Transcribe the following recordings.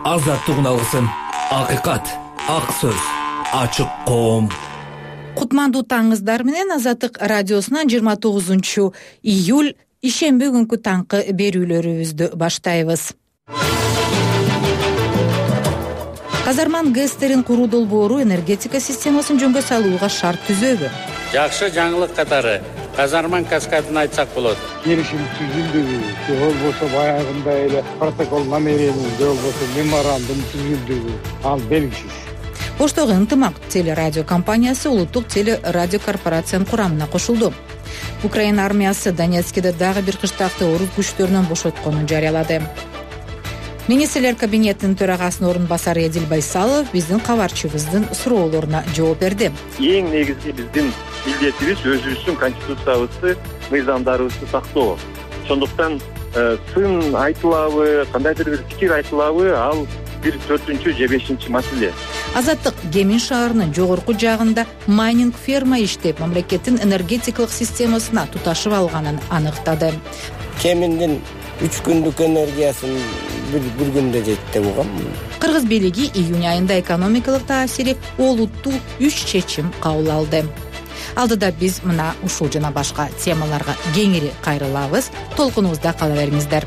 Азаттығын алғысын. Ақиқат, ақ сөз, açık qo'm. Кутмандуу таңыздар менен Азаттык радиосунан 29 июль ишемби күнкү таңкы берүүлөрүбүздү баштайбыз. Казарман ГЭСтерин куруу долбоору энергетика системасын жөнгө салууга шарт түзөбү? Жакшы жаңылык катары Казарман каскадын айтсак болот. Келишим түзүлдү, болбосо баягында эле протокол намерение, болбосо меморандум түзүлдү. Ал белгисиз. Оштогу ынтымак телерадио компаниясы улуттук телерадиокорпорациянын курамына кошулду. Украина армиясы Донецкиде дагы бир кыштакты орус күчтөрүнөн бошотконун жарыялады. Министрлер кабинетинин төрагасынын орун басары Эдил Байсалов биздин кабарчыбыздын суроолоруна жооп берди. Эң негизги биздин милдетибиз өзүбүздүн конституциябызды, мыйзамдарыбызды сактоо. Ошондуктан сын айтылабы, кандайдыр бир пикир айтылабы, ал бир 4-же же 5-чи маселе. Азаттык Кемин шаарынын жогорку жагында майнинг ферма иштеп, мамлекеттин энергетикалык системасына туташып алганын аныктады. Кеминдин 3 күндүк энергиясын бир күндө жетти болгон. Кыргыз бийлиги июнь айында экономикалык таасири олуттуу 3 чечим кабыл алды. Алдыда биз мына ушул жана башка темаларга кеңири кайрылабыз. Толкунубузда кала бериңиздер.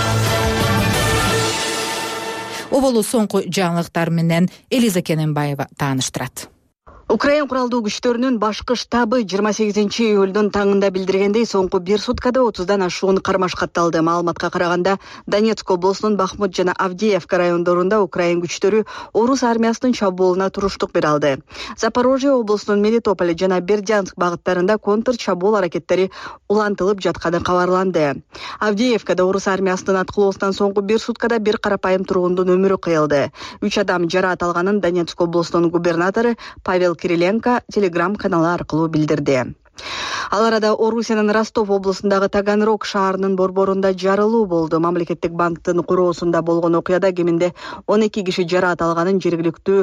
Оболу соңку жаңылыктар менен Элиза Кененбаева тааныштырат. Украин куралдуу күчтөрүнүн башкы штабы 28-июлдун таңында билдиргендей, соңку 1 суткада 30дан ашуун кармаш катталды. Маалыматка караганда, Донецк облусунун Бахмут жана Авдеевка райондорунда Украин күчтөрү орус армиясынын чабуулуна туруштук бере алды. Запорожье облусунун Мелитополь жана Бердянск багыттарында контр чабуул аракеттери улантылып жатканы кабарланды. Авдеевкада орус армиясынын аткылоосунан соңку 1 суткада бир карапайым тургундун өмүрү кыйылды. 3 адам жараат алганын Донецк облусунун губернатору Павел Кириленко телеграм каналы аркылуу билдирди. Ал арада Орусиянын Ростов облусундагы Таганрог шаарынын борборунда жарылуу болду. Мамлекеттик банктын куроосунда болгон окуяда кеминде 12 киши жараат алганын жергиликтүү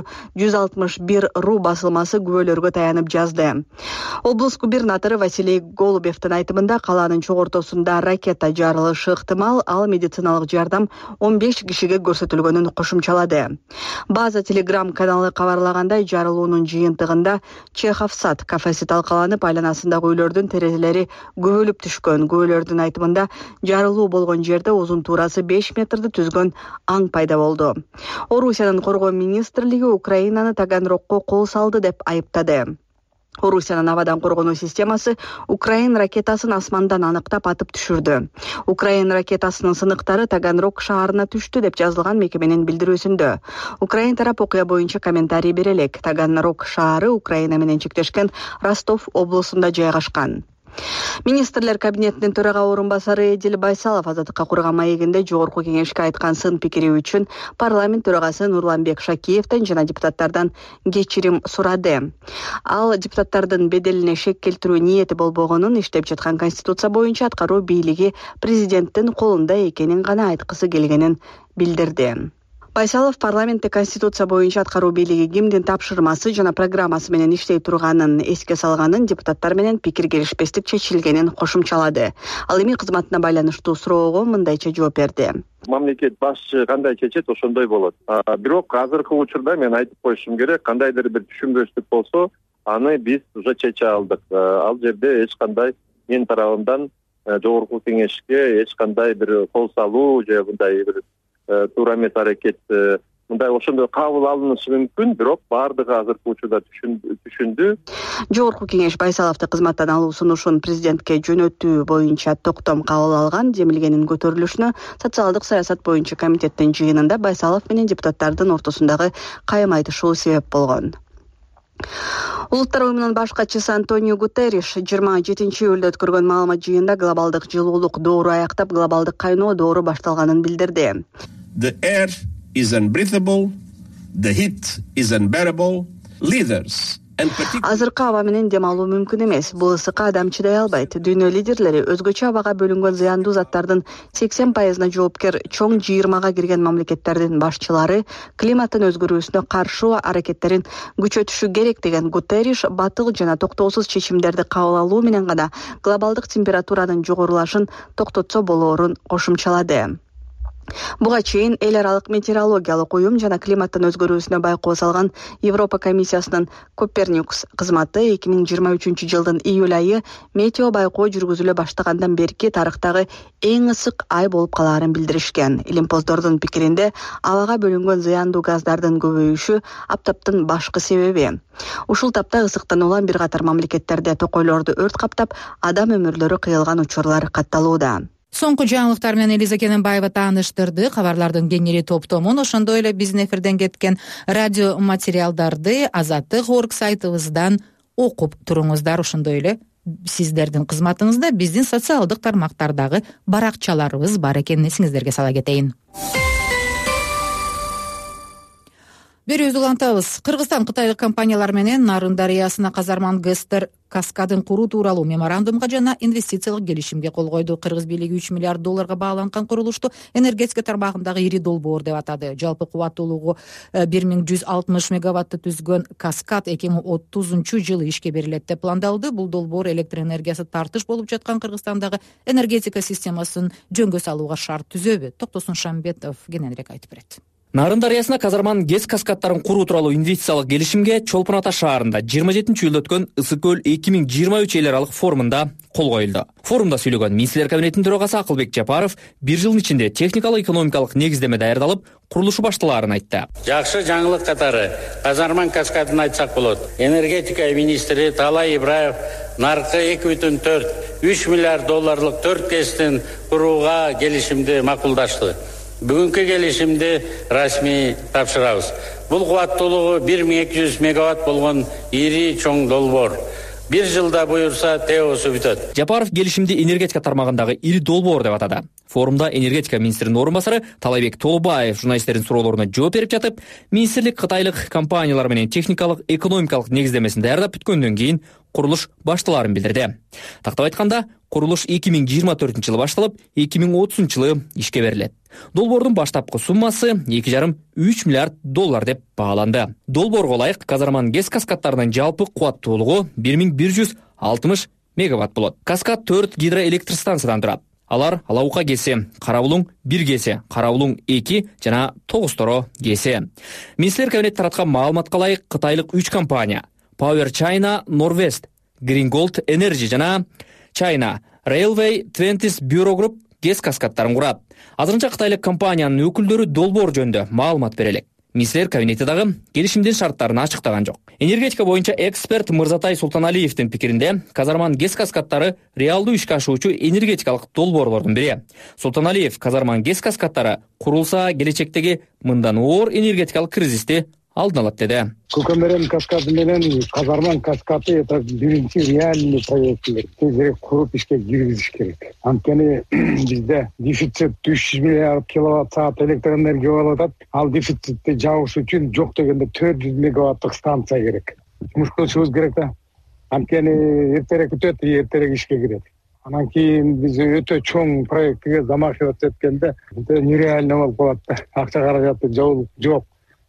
161 ру басылмасы күбөлөргө таянып жазды. Облус губернатору Василий Голубевдин айтымында калаанын чогортосунда ракета жарылышы ыктымал, ал медициналык жардам 15 кишиге көрсөтүлгөнүн кошумчалады. База телеграм каналы кабарлагандай, жарылуунун жыйынтыгында Чеховсад кафеси талкаланып, айланасындагы үйлөрдүн терезелери күбөлүп түшкөн. Күбөлөрдүн айтымында жарылуу болгон жерде узун туурасы 5 метрди түзгөн аң пайда болду. Орусиянын коргоо министрлиги Украинаны Таганрогко кол салды деп айыптады. Орусиянын абадан коргонуу системасы Украин ракетасын асмандан аныктап атып түшүрдү. Украин ракетасынын сыныктары Таганрог шаарына түштү деп жазылган мекеменин билдирүүсүндө. Украин тарап окуя боюнча комментарий бере элек. Таганрог шаары Украина менен чектешкен Ростов облусунда жайгашкан. Министрлер кабинетинин төрага орун басары Эдил Байсалов Азаттыкка курган маегинде жогорку кеңешке айткан сын пикири үчүн парламент төрагасы Нурланбек Шакиевден жана депутаттардан кечирим сурады. Ал депутаттардын беделине шек келтирүү ниети болбогонун, иштеп жаткан конституция боюнча аткаруу бийлиги президенттин колунда экенин гана айткысы келгенин билдирди. Байсалов парламентте конституция боюнча аткаруу бийлиги кимдин тапшырмасы жана программасы менен иштей турганын эске салганын, депутаттар менен пикир келишпестик чечилгенин кошумчалады. Ал эми кызматына байланыштуу суроого мындайча жооп берди. Мамлекет башчы кандай чечет, ошондой болот. Бирок азыркы учурда мен айтып коюшум керек, кандайдыр бир түшүнбөстүк болсо, аны биз уже чече алдык. Ал жерде эч кандай мен тарабымдан жогорку кеңешке эч кандай бир кол салуу же мындай бир туура эмес аракет мындай ошондой кабыл алынышы мүмкүн, бирок баардыгы азыркы учурда түшүндү. Жогорку кеңеш Байсаловду кызматтан алуу сунушун президентке жөнөтүү боюнча токтом кабыл алган. Демилгенин көтөрүлүшүнө социалдык саясат боюнча комитеттин жыйынында Байсалов менен депутаттардын ортосундагы кайым айтышуу себеп болгон. Улуттар уюмунун баш катчысы Антонио Гутерриш 27-июлда өткөргөн маалымат жыйынында глобалдык жылуулук доору аяктап, глобалдык кайноо доору башталганын билдирди. The air is unbreathable, the heat is unbearable. Leaders Азыркы аба менен дем алуу мүмкүн эмес. Бул ысыкка адам чыдай албайт. Дүйнө лидерлери өзгөчө абага бөлүнгөн зыяндуу заттардын 80%-на жоопкер чоң 20-га кирген мамлекеттердин башчылары климаттын өзгөрүүсүнө каршы аракеттерин күчөтүшү керек деген Гутерриш батыл жана токтоосуз чечимдерди кабыл алуу менен гана глобалдык температуранын жогорулашын токтотсо болоорун кошумчалады. Буга чейин эл аралык метеорологиялык уюм жана климаттын өзгөрүүсүнө байкоо салган Европа комиссиясынын Коперникус кызматы 2023 жылдын июль айы метео байкоо жүргүзүлө баштагандан берки тарыхтагы эң ысык ай болуп калаарын билдиришкен. Илимпоздордун пикиринде абага бөлүнгөн зыяндуу газдардын көбөйүшү аптаптын башкы себеби. Ушул тапта ысыктан улам бир катар мамлекеттерде токойлорду өрт каптап, адам өмүрлөрү кыйылган учурлар катталууда. Соңку жаңылыктар менен Элиза Кененбаева тааныштырды. Кабарлардын кеңири топтомун ошондой эле биздин эфирден кеткен радио материалдарды Азаттык орг сайтыбыздан окуп туруңуздар. Ошондой эле сиздердин кызматыңызда биздин социалдык тармактардагы баракчаларыбыз бар экенин эсиңиздерге сала кетейин. Берүүбүздү улантабыз. Кыргызстан кытайлык компаниялар менен Нарын дарыясына казарман ГЭС каскадын куруу тууралуу меморандумга жана инвестициялык келишимге кол койду. Кыргыз бийлиги $3 миллиард бааланган курулушту энергетика тармагындагы ири долбоор деп атады. Жалпы кубаттуулугу 1160 мегаватты түзгөн каскад 2030 ишке берилет деп пландалды. Бул долбоор электр энергиясы тартыш болуп жаткан Кыргызстандагы энергетика системасын жөнгө салууга шарт түзөбү? Токтосун Шамбетов кененирээк айтып берет. Нарын дарыясына казарман ГЭС каскадтарын куруу тууралуу инвестициялык келишимге Чолпон Ата шаарында 27-июлда өткөн Ысык көл 2023 эл аралык форумунда кол коюлду. Форумда сүйлөгөн министрлер кабинетинин төрагасы Акылбек Жапаров 1 жылдын ичинде техникалык экономикалык негиздеме даярдалып, курулушу башталаарын айтты. Жакшы жаңылык катары казарман каскадын айтсак болот. Энергетика министри Талай Ибраев наркы 2,4-3 миллиард долларлык 4 ГЭСтин курууга келишимди макулдашты. Бүгүнкү келишимди расмий тапшырабыз. Бул кубаттуулугу 1200 мегаватт болгон ири чоң долбоор. 1 жылда буюрса теосу бүтөт. Жапаров келишимди энергетика тармагындагы ири долбоор деп атады. Форумда энергетика министринин орун басары Талайбек Толубаев журналисттердин суроолоруна жооп берип жатып, министрлик кытайлык компаниялар менен техникалык экономикалык негиздемесин даярдап бүткөндөн кийин курулуш башталаарын билдирди. Тактап айтканда, курулуш 2024 жылы башталып, 2030 жылы ишке берилет. Долбоордун баштапкы суммасы 2,5-3 миллиард доллар деп бааланды. Долбоорго ылайык казарман ГЭС каскадтарынын жалпы кубаттуулугу 1160 мегаватт болот. Каскад 4 гидроэлектр станциядан турат. Алар Алаука ГЭСи, Карабулуң 1 ГЭСи, Карабулуң 2 жана Тогусторо ГЭСи. Министрлер кабинети тараткан маалыматка ылайык кытайлык 3 компания Power China, Norwest, Green Gold Energy жана China Railway 20 Bureau Group ГЭС каскадтарын курат. Азырынча кытайлык компаниянын өкүлдөрү долбоор жөнүндө маалымат бере элек. Министрлер кабинети дагы келишимдин шарттарын ачыктаган жок. Энергетика боюнча эксперт Мырзатай Султаналиевдин пикиринде, казарман ГЭС каскадтары реалдуу ишке ашуучу энергетикалык долбоорлордун бири. Султаналиев казарман ГЭС каскадтары курулса келечектеги мындан оор энергетикалык кризисти алдын алат деди. Көкөмөрөн каскады менен казарман каскады это биринчи реальный проекттер. Тезирээк куруп ишке киргизиш керек. Анткени бизде дефицит 300 миллиард киловатт саат электр энергия болуп атат. Ал дефицитти жабыш үчүн жок дегенде 400 мегаваттык станция керек. Жумуш кылышыбыз керек да. Анткени эртерээк бүтөт, эртерээк ишке кирет. Анан кийин биз өтө чоң проектке замахиваться эткенде нереально болуп калат. Акча каражаты жок.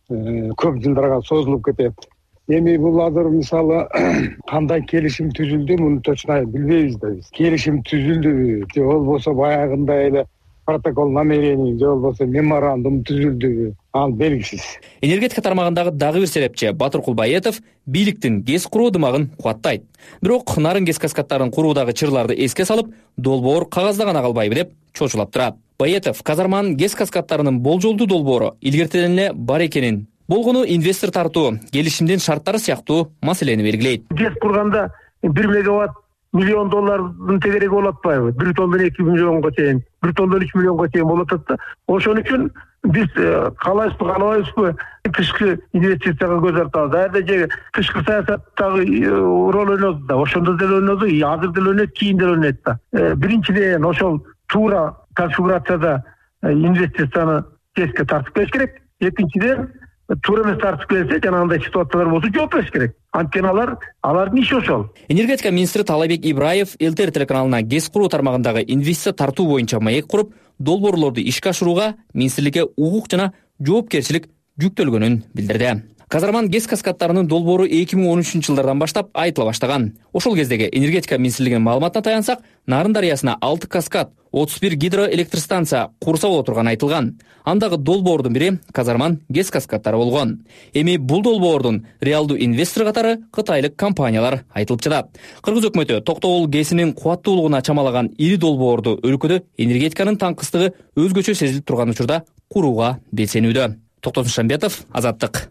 Көп жылдарга созулуп кетет. Эми бул азыр мисалы кандай келишим түзүлдү, муну точно билбейбиз да биз. Келишим түзүлдүбү, же болбосо баягындай эле протокол намерений, же болбосо меморандум түзүлдүбү, ал белгисиз. Энергетика тармагындагы дагы бир серепчи Батыр Кулбаетов бийликтин ГЭС куруу дымагын кубаттайт. Бирок Нарын ГЭС каскадтарын куруудагы чырларды эске салып, долбоор кагазда гана калбайбы деп чочулап турат. Баетов казарман ГЭС каскадтарынын болжолдуу долбоору илгертеден эле бар экенин, болгону инвестор тартуу, келишимдин шарттары сыяктуу маселени белгилейт. ГЭС курганда 1 мегаватт $1 миллион тегереги болуп атпайбы? 1 тондан 2 миллионго чейин, 1 тондан 3 миллионго чейин болуп атат да. Ошон үчүн биз каалайбызбы, тышкы инвестицияга көз артабыз. Ада же тышкы саясаттагы роль ойнойт да. Ошондо деле ойнойт, азыр деле ойнойт, кийин деле ойнойт да. Биринчиден ошол туура конфигурацияда инвестицияны ГЭСке тартып келиш керек. Экинчиден туура эмес тартып келсе, жанагындай ситуациялар болсо жооп бериш керек. Анткени алардын иши ошол. Энергетика министри Талайбек Ибраев ЛТР телеканалына ГЭС куруу тармагындагы инвестиция тартуу боюнча маек куруп, долбоорлорду ишке ашырууга министрликке укук жана жоопкерчилик жүктөлгөнүн билдирди. Казарман ГЭС каскадтарынын долбоору 2013 жылдардан баштап айтыла баштаган. Ошол кездеги энергетика министрлигинин маалыматына таянсак, Нарын дарыясына 6 каскад 31 гидроэлектростанция курса боло турганы айтылган. Андагы долбоордун бири Казарман ГЭС каскадтары болгон. Эми бул долбоордун реалдуу инвестор катары кытайлык компаниялар айтылып жатат. Кыргыз өкмөтү Токтогул ГЭСинин кубаттуулугуна чамалаган ири долбоорду өлкөдө энергетиканын таңкыстыгы өзгөчө сезилип турган учурда курууга белсенүүдө. Токтосун Шамбетов, Азаттык.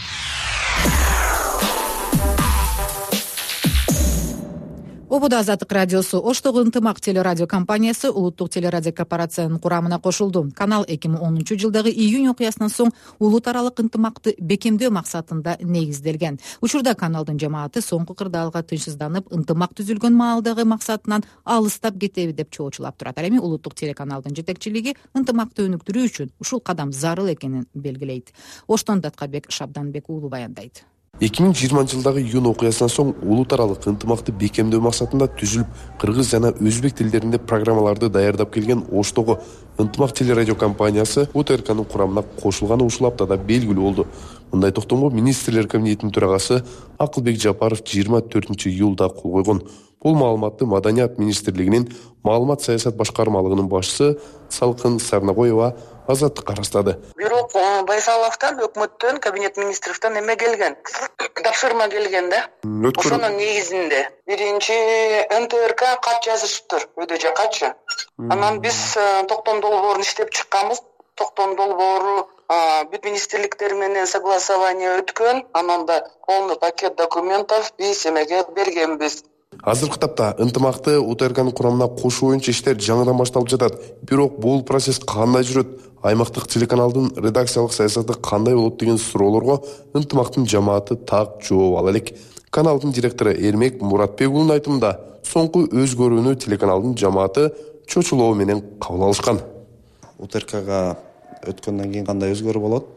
Обуда Азаттык радиосу Оштогу ынтымак телерадио компаниясы улуттук телерадио корпорациянын курамына кошулду. Канал 2010-жылдагы июнь окуясынан соң улут аралык ынтымакты бекемдөө максатында негизделген. Учурда каналдын жамааты соңку кырдаалга тынчсызданып, ынтымак түзүлгөн маалдагы максатынан алыстап кетеби деп чоочулап турат. Ал эми улуттук телеканалдын жетекчилиги ынтымакты өнүктүрүү үчүн ушул кадам зарыл экенин белгилейт. Оштон Даткабек Шабданбек уулу баяндайт. 2020-жылдагы июнь окуясынан соң улут аралык ынтымакты бекемдөө максатында түзүлүп, кыргыз жана өзбек тилдеринде программаларды даярдап келген Оштогу ынтымак телерадио компаниясы УТРКнын курамына кошулганы ушул аптада белгилүү болду. Мындай токтомго министрлер кабинетинин төрагасы Акылбек Жапаров 24-июлда кол койгон. Бул маалыматты Маданият министрлигинин маалымат саясат башкармалыгынын башчысы Салкын Сарнагоева Азаттыкка растады. Бирок Байсаловдон, өкмөттөн, кабинет министрликтен эме келген, тапшырма келген да. Ошонун негизинде биринчи НТРК кат жазышыптыр, өйдө жакачы. Анан биз токтом долбоорун иштеп чыкканбыз. Токтом долбоору бүт министрликтер менен согласование өткөн, анан да полный пакет документов биз эмеге бергенбиз. Азыркы тапта ынтымакты УТРКнын курамына кошуу боюнча иштер жаңыдан башталып жатат. Бирок бул процесс кандай жүрөт? Аймактык телеканалдын редакциялык саясаты кандай болот деген суроолорго ынтымактын жамааты так жооп ала элек. Каналдын директору Эрмек Муратбек уулунун айтымында, соңку өзгөрүүнү телеканалдын жамааты чочулоо менен кабыл алышкан. УТРКга өткөндөн кийин кандай өзгөрүү болот?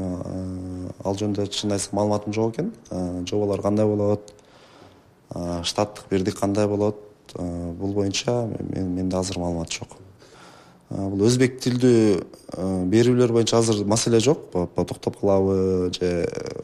Ал жөнүндө чын айтсам маалыматым жок экен. Жоболор кандай болот? Штаттык бирдик кандай болот? Бул боюнча менде азыр маалымат жок. Бул өзбек тилдүү берүүлөр боюнча азыр маселе жок. Токтоп калабы же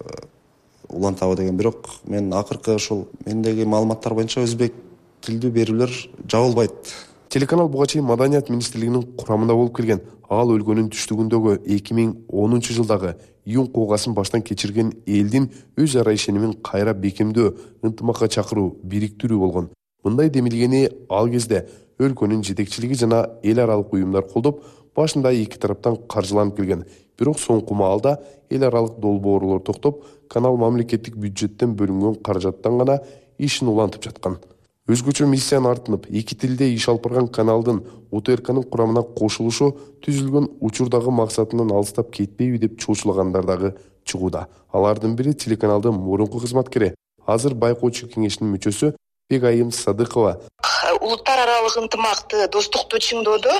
улантабы деген, бирок мен акыркы ушул мендеги маалыматтар боюнча өзбек тилдүү берүүлөр жабылбайт. Телеканал буга чейин Маданият министрлигинин курамында болуп келген. Ал өлкөнүн түштүгүндөгү 2010-жылдагы июнь куугасын баштан кечирген элдин өз ара ишенимин кайра бекемдөө, ынтымакка чакыруу, бириктирүү болгон. Мындай демилгени ал кезде өлкөнүн жетекчилиги жана эл аралык уюмдар колдоп, башында эки тараптан каржыланып келген. Бирок соңку маалда эл аралык долбоорлор токтоп, канал мамлекеттик бюджеттен бөлүнгөн каражаттан гана ишин улантып жаткан. Өзгөчө миссияны артынып, эки тилде иш алып барган каналдын УТРКнын курамына кошулушу түзүлгөн учурдагы максатынан алыстап кетпейби деп чоочулагандар дагы чыгууда. Алардын бири телеканалдын мурунку кызматкери, азыр байкоочу кеңешинин мүчөсү Бегайым Садыкова. Улуттар аралык ынтымакты, достукту чыңдоодо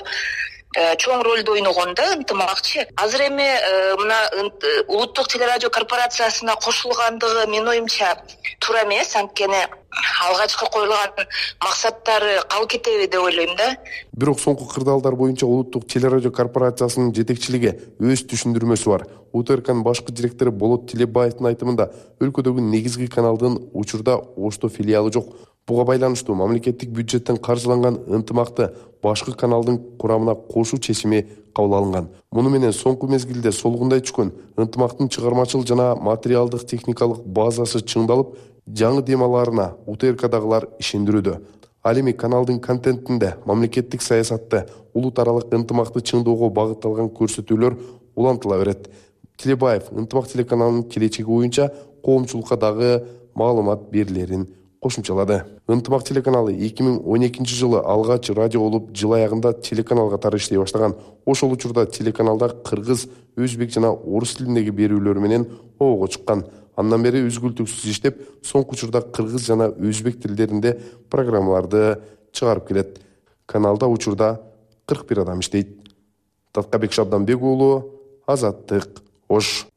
чоң ролду ойногон да ынтымакчы. Азыр эми мына улуттук телерадио корпорациясына кошулгандыгы менин оюмча туура эмес, анткени алгачкы коюлган максаттары калып кетеби деп ойлойм да. Бирок соңку кырдаалдар боюнча улуттук телерадио корпорациясынын жетекчилиги өз түшүндүрмөсү бар. УТРКнын башкы директору Болот Тилебаевдин айтымында, өлкөдөгү негизги каналдын учурда Ошто филиалы жок. Буга байланыштуу мамлекеттик бюджеттен каржыланган ынтымакты башкы каналдын курамына кошуу чечими кабыл алынган. Муну менен соңку мезгилде солгундай түшкөн ынтымактын чыгармачыл жана материалдык техникалык базасы чыңдалып, жаңы демаларына УТРКдагылар ишендирүүдө. Ал эми каналдын контентинде мамлекеттик саясатты, улут аралык ынтымакты чыңдоого багытталган көрсөтүүлөр улантыла берет. Тилебаев ынтымак телеканалынын келечеги боюнча коомчулукка дагы маалымат берилерин кошумчалады. Ынтымак телеканалы 2012-жылы алгач радио болуп, жыл аягында телеканал катары иштей баштаган. Ошол учурда телеканалда кыргыз, өзбек жана орус тилиндеги берүүлөр менен обого чыккан. Андан бери үзгүлтүксүз иштеп, соңку учурда кыргыз жана өзбек тилдеринде программаларды чыгарып келет. Каналда учурда 41 адам иштейт. Даткабек Шабданбек уулу, Азаттык, Ош.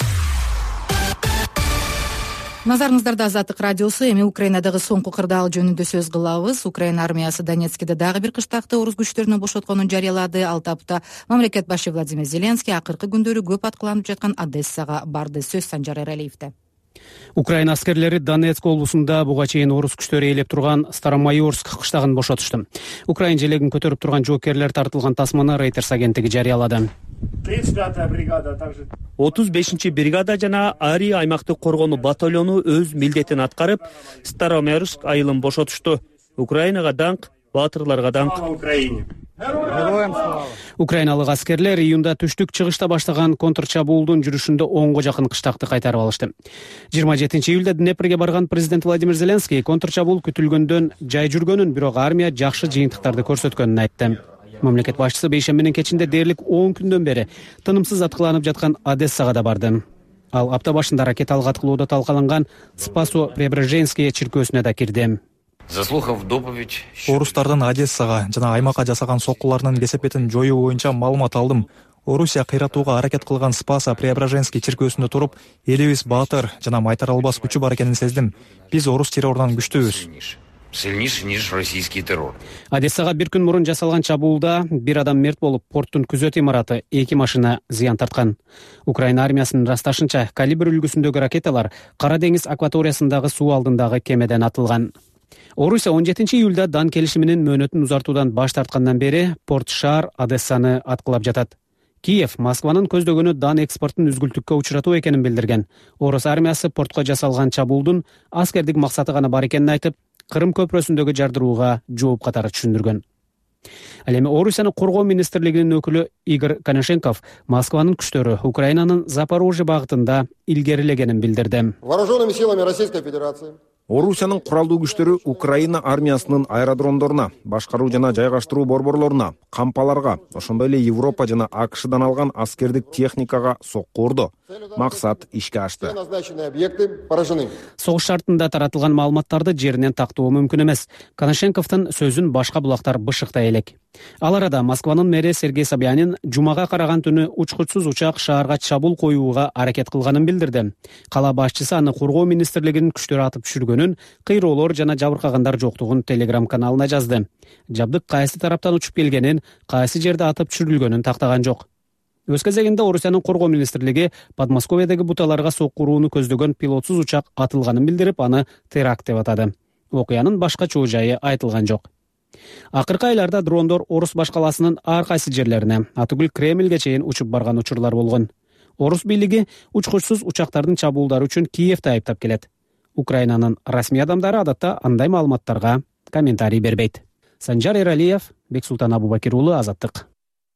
Назарыңыздарда Азаттык радиосу. Эми Украинадагы соңку кырдаал жөнүндө сөз кылабыз. Украина армиясы Донецкиде дагы бир кыштакты орус күчтөрүнөн бошотконун жарыялады. Ал тапта мамлекет башы Владимир Зеленский акыркы күндөрү көп аткыланып жаткан Одессага барды. Сөз Санжар Эралиевде. Украина аскерлери Донецк облусунда буга чейин орус күчтөрү ээлеп турган Старомайорск кыштагын бошотушту. Украин желегин көтөрүп турган жоокерлер тартылган тасманы Reuters агенттиги жарыялады. 35 бригада жана Ари аймактык коргонуу батальону өз милдетин аткарып, Старомайорск айылын бошотушту. Украинага даңк, баатырларга даңк. Украиналык аскерлер июнда түштүк чыгышта баштаган контрчабуулдун жүрүшүндө 10го жакын кыштакты кайтарып алышты. 27 июлда Днепрге барган президент Владимир Зеленский контрчабуул күтүлгөндөн жай жүргөнүн, бирок армия жакшы жыйынтыктарды көрсөткөнүн айтты. Мамлекет башчысы бейшембинин кечинде дээрлик 10 күндөн бери тынымсыз аткыланып жаткан Одессага да барды. Ал апта башында ракеталык аткылоодо талкаланган Спасо-Преображенский чиркөөсүнө да кирди. Орустардын Одессага жана аймакка жасаган соккуларынын кесепетин жоюу боюнча маалымат алдым. Орусия кыйратууга аракет кылган Спасо-Преображенский чиркөөсүндө туруп, элибиз баатыр жана майтара албас күчү бар экенин сездим. Биз орус террорунан күчтүүбүз. Одессага бир күн мурун жасалган чабуулда бир адам мерт болуп, порттун күзөт имараты 2 машина зыян тарткан. Украина армиясынын ырасташынча, калибр үлгүсүндөгү ракеталар Кара деңиз акваториясындагы суу алдындагы кемеден атылган. Орусия 17 июлда дан келишиминин мөөнөтүн узартуудан баш тарткандан бери Порт-Шаар Одессаны аткылап жатат. Киев Москванын көздөгөнү дан экспортун үзгүлтүккө учуратуу экенин билдирген. Орус армиясы портко жасалган чабуулдун аскердик максаты гана бар экенин айтып, Кырым көпүрөсүндөгү жардырууга жооп катары түшүндүргөн. Ал эми Орусиянын коргоо министрлигинин өкүлү Игорь Коношенков Москванын күчтөрү Украинанын Запорожье багытында илгерилегенин билдирди. Вооруженными силами Российской Федерации Орусиянын куралдуу күчтөрү Украина армиясынын аэродромдоруна, башкаруу жана жайгаштыруу борборлоруна, кампаларга, ошондой эле Европа жана АКШдан алган аскердик техникага сокку урду. Максат ишке ашты. Согуш шартында таратылган маалыматтарды жеринен тактоо мүмкүн эмес. Коношенковдун сөзүн башка булактар бышыктай элек. Ал арада Москванын мэри Сергей Собянин жумага караган түнү учкучсуз учак шаарга чабуул коюуга аракет кылганын билдирди. Кала башчысы аны коргоо министрлигинин күчтөрү атып түшүргөнүн, кыйроолор жана жабыркагандар жоктугун Telegram каналына жазды. Жабдык кайсы тараптан учуп келгенин, кайсы жерде атып түшүрүлгөнүн тактаган жок. Өз кезегинде Орусиянын коргоо министрлиги Подмосковьедеги буталарга сокку урууну көздөгөн пилотсуз учак атылганын билдирип, аны теракт деп атады. Окуянын башка чоо жайы айтылган жок. Акыркы айларда дрондор Орус башкаласынын ар кайсы жерлерине, атүгүл Кремльге чейин учуп барган учурлар болгон. Орус бийлиги учкучсуз учактардын чабуулдары үчүн Киевди айыптап келет. Украинанын расмий адамдары адатта андай маалыматтарга комментарий бербейт. Санжар Эралиев, Бексултан Абубакир уулу, Азаттык.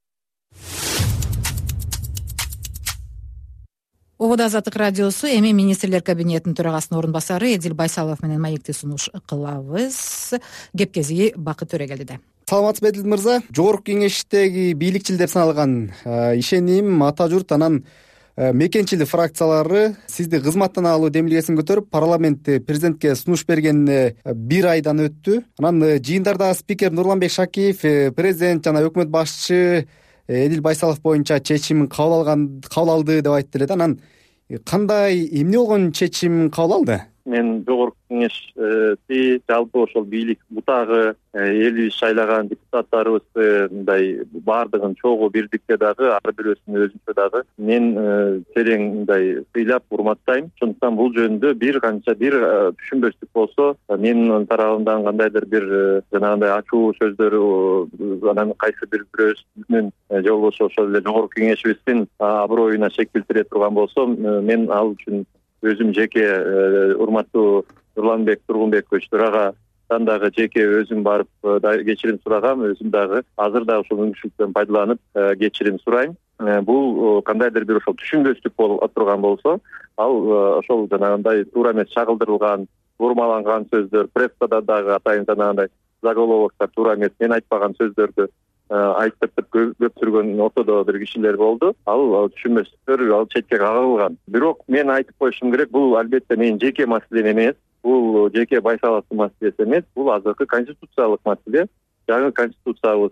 Обода Азаттык радиосу эми министрлер кабинетинин төрагасынын орун басары Эдил Байсалов менен маекти сунуш кылабыз. Кеп кезиги Бакыт Төрегелдиде. Саламатсызбы Эдил мырза? Жогорку кеңештеги бийликчил деп саналган ишеним, ата журт анан мекенчилик фракциялары сизди кызматтан алуу демилгесин көтөрүп, парламентте президентке сунуш бергенине бир айдан өттү. Анан жыйындарда спикер Нурланбек Шакиев президент жана өкмөт башчы Эдил Байсалов боюнча чечим кабыл алды деп айтты эле. Анан кандай эмне болгон чечим кабыл алды? Мен жогорку кеңешти жалпы ошол бийлик бутагы элибиз шайлаган депутаттарыбызды мындай баардыгын чогуу бирдикте дагы ар бирөөсүн өзүнчө дагы мен терең мындай сыйлап урматтайм. Ошондуктан бул жөнүндө бир канча түшүнбөстүк болсо, менин тарабымдан кандайдыр бир жанагындай ачуу сөздөр анан кайсы бирөөсүнүн же болбосо ошол эле жогорку кеңешибиздин аброюна шек келтире турган болсо, мен ал үчүн өзүм жеке урматтуу Нурланбек Тургунбекович төрагадан дагы жеке өзүм барып кечирим сурагам. Өзүм дагы азыр да ошол мүмкүнчүлүктөн пайдаланып кечирим сурайм. Бул кандайдыр бир ошол түшүнбөстүк болуп турган болсо, ал ошол жанагындай туура эмес чагылдырылган, бурмаланган сөздөр, прессада дагы атайын жанагындай заголовоктор туура эмес, мен айтпаган сөздөрдү айтып көп сүргөн ортодо бир кишилер болду. Ал түшүнбөстүктөр ал четке кагылган. Бирок мен айтып коюшум керек, бул албетте менин жеке маселем эмес. Бул жеке Байсаловдун маселеси эмес. Бул азыркы конституциялык маселе. Жаңы конституциябыз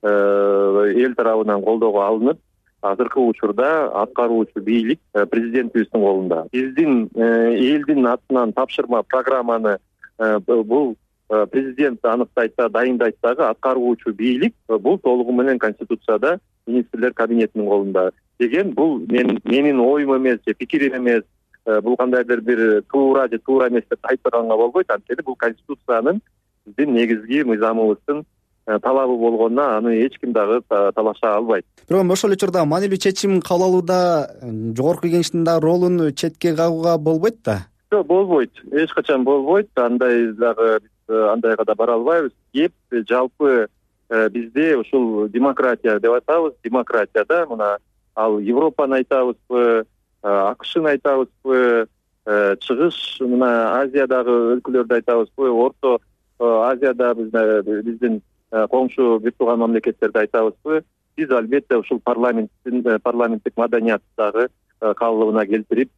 эл тарабынан колдоого алынып, азыркы учурда аткаруучу бийлик президентибиздин колунда. Биздин элдин атынан тапшырма программаны бул президент аныктайт да, дайындайт дагы, аткаруучу бийлик бул толугу менен конституцияда министрлер кабинетинин колунда деген. Бул менин оюм эмес же пикирим эмес. бул кандайдыр бир туура же туура эмес деп айтпаганга болбойт. Анткени бул конституциянын биздин негизги мыйзамыбыздын талабы болгонуна аны эч ким дагы талаша албайт. Бирок ошол учурда маанилүү чечим кабыл алууда жогорку кеңештин дагы ролун четке кагууга болбойт да? Жок, болбойт. Эч качан болбойт. Андай дагы андайга да бара албайбыз. Кеп жалпы бизде ушул демократия деп атабыз. Демократияда мына ал Европаны айтабызбы, АКШны айтабызбы, чыгыш мына Азиядагы өлкөлөрдү айтабызбы, Орто Азияда биздин коңшу бир тууган мамлекеттерди айтабызбы, биз албетте ушул парламенттик маданиятты дагы калыбына келтирип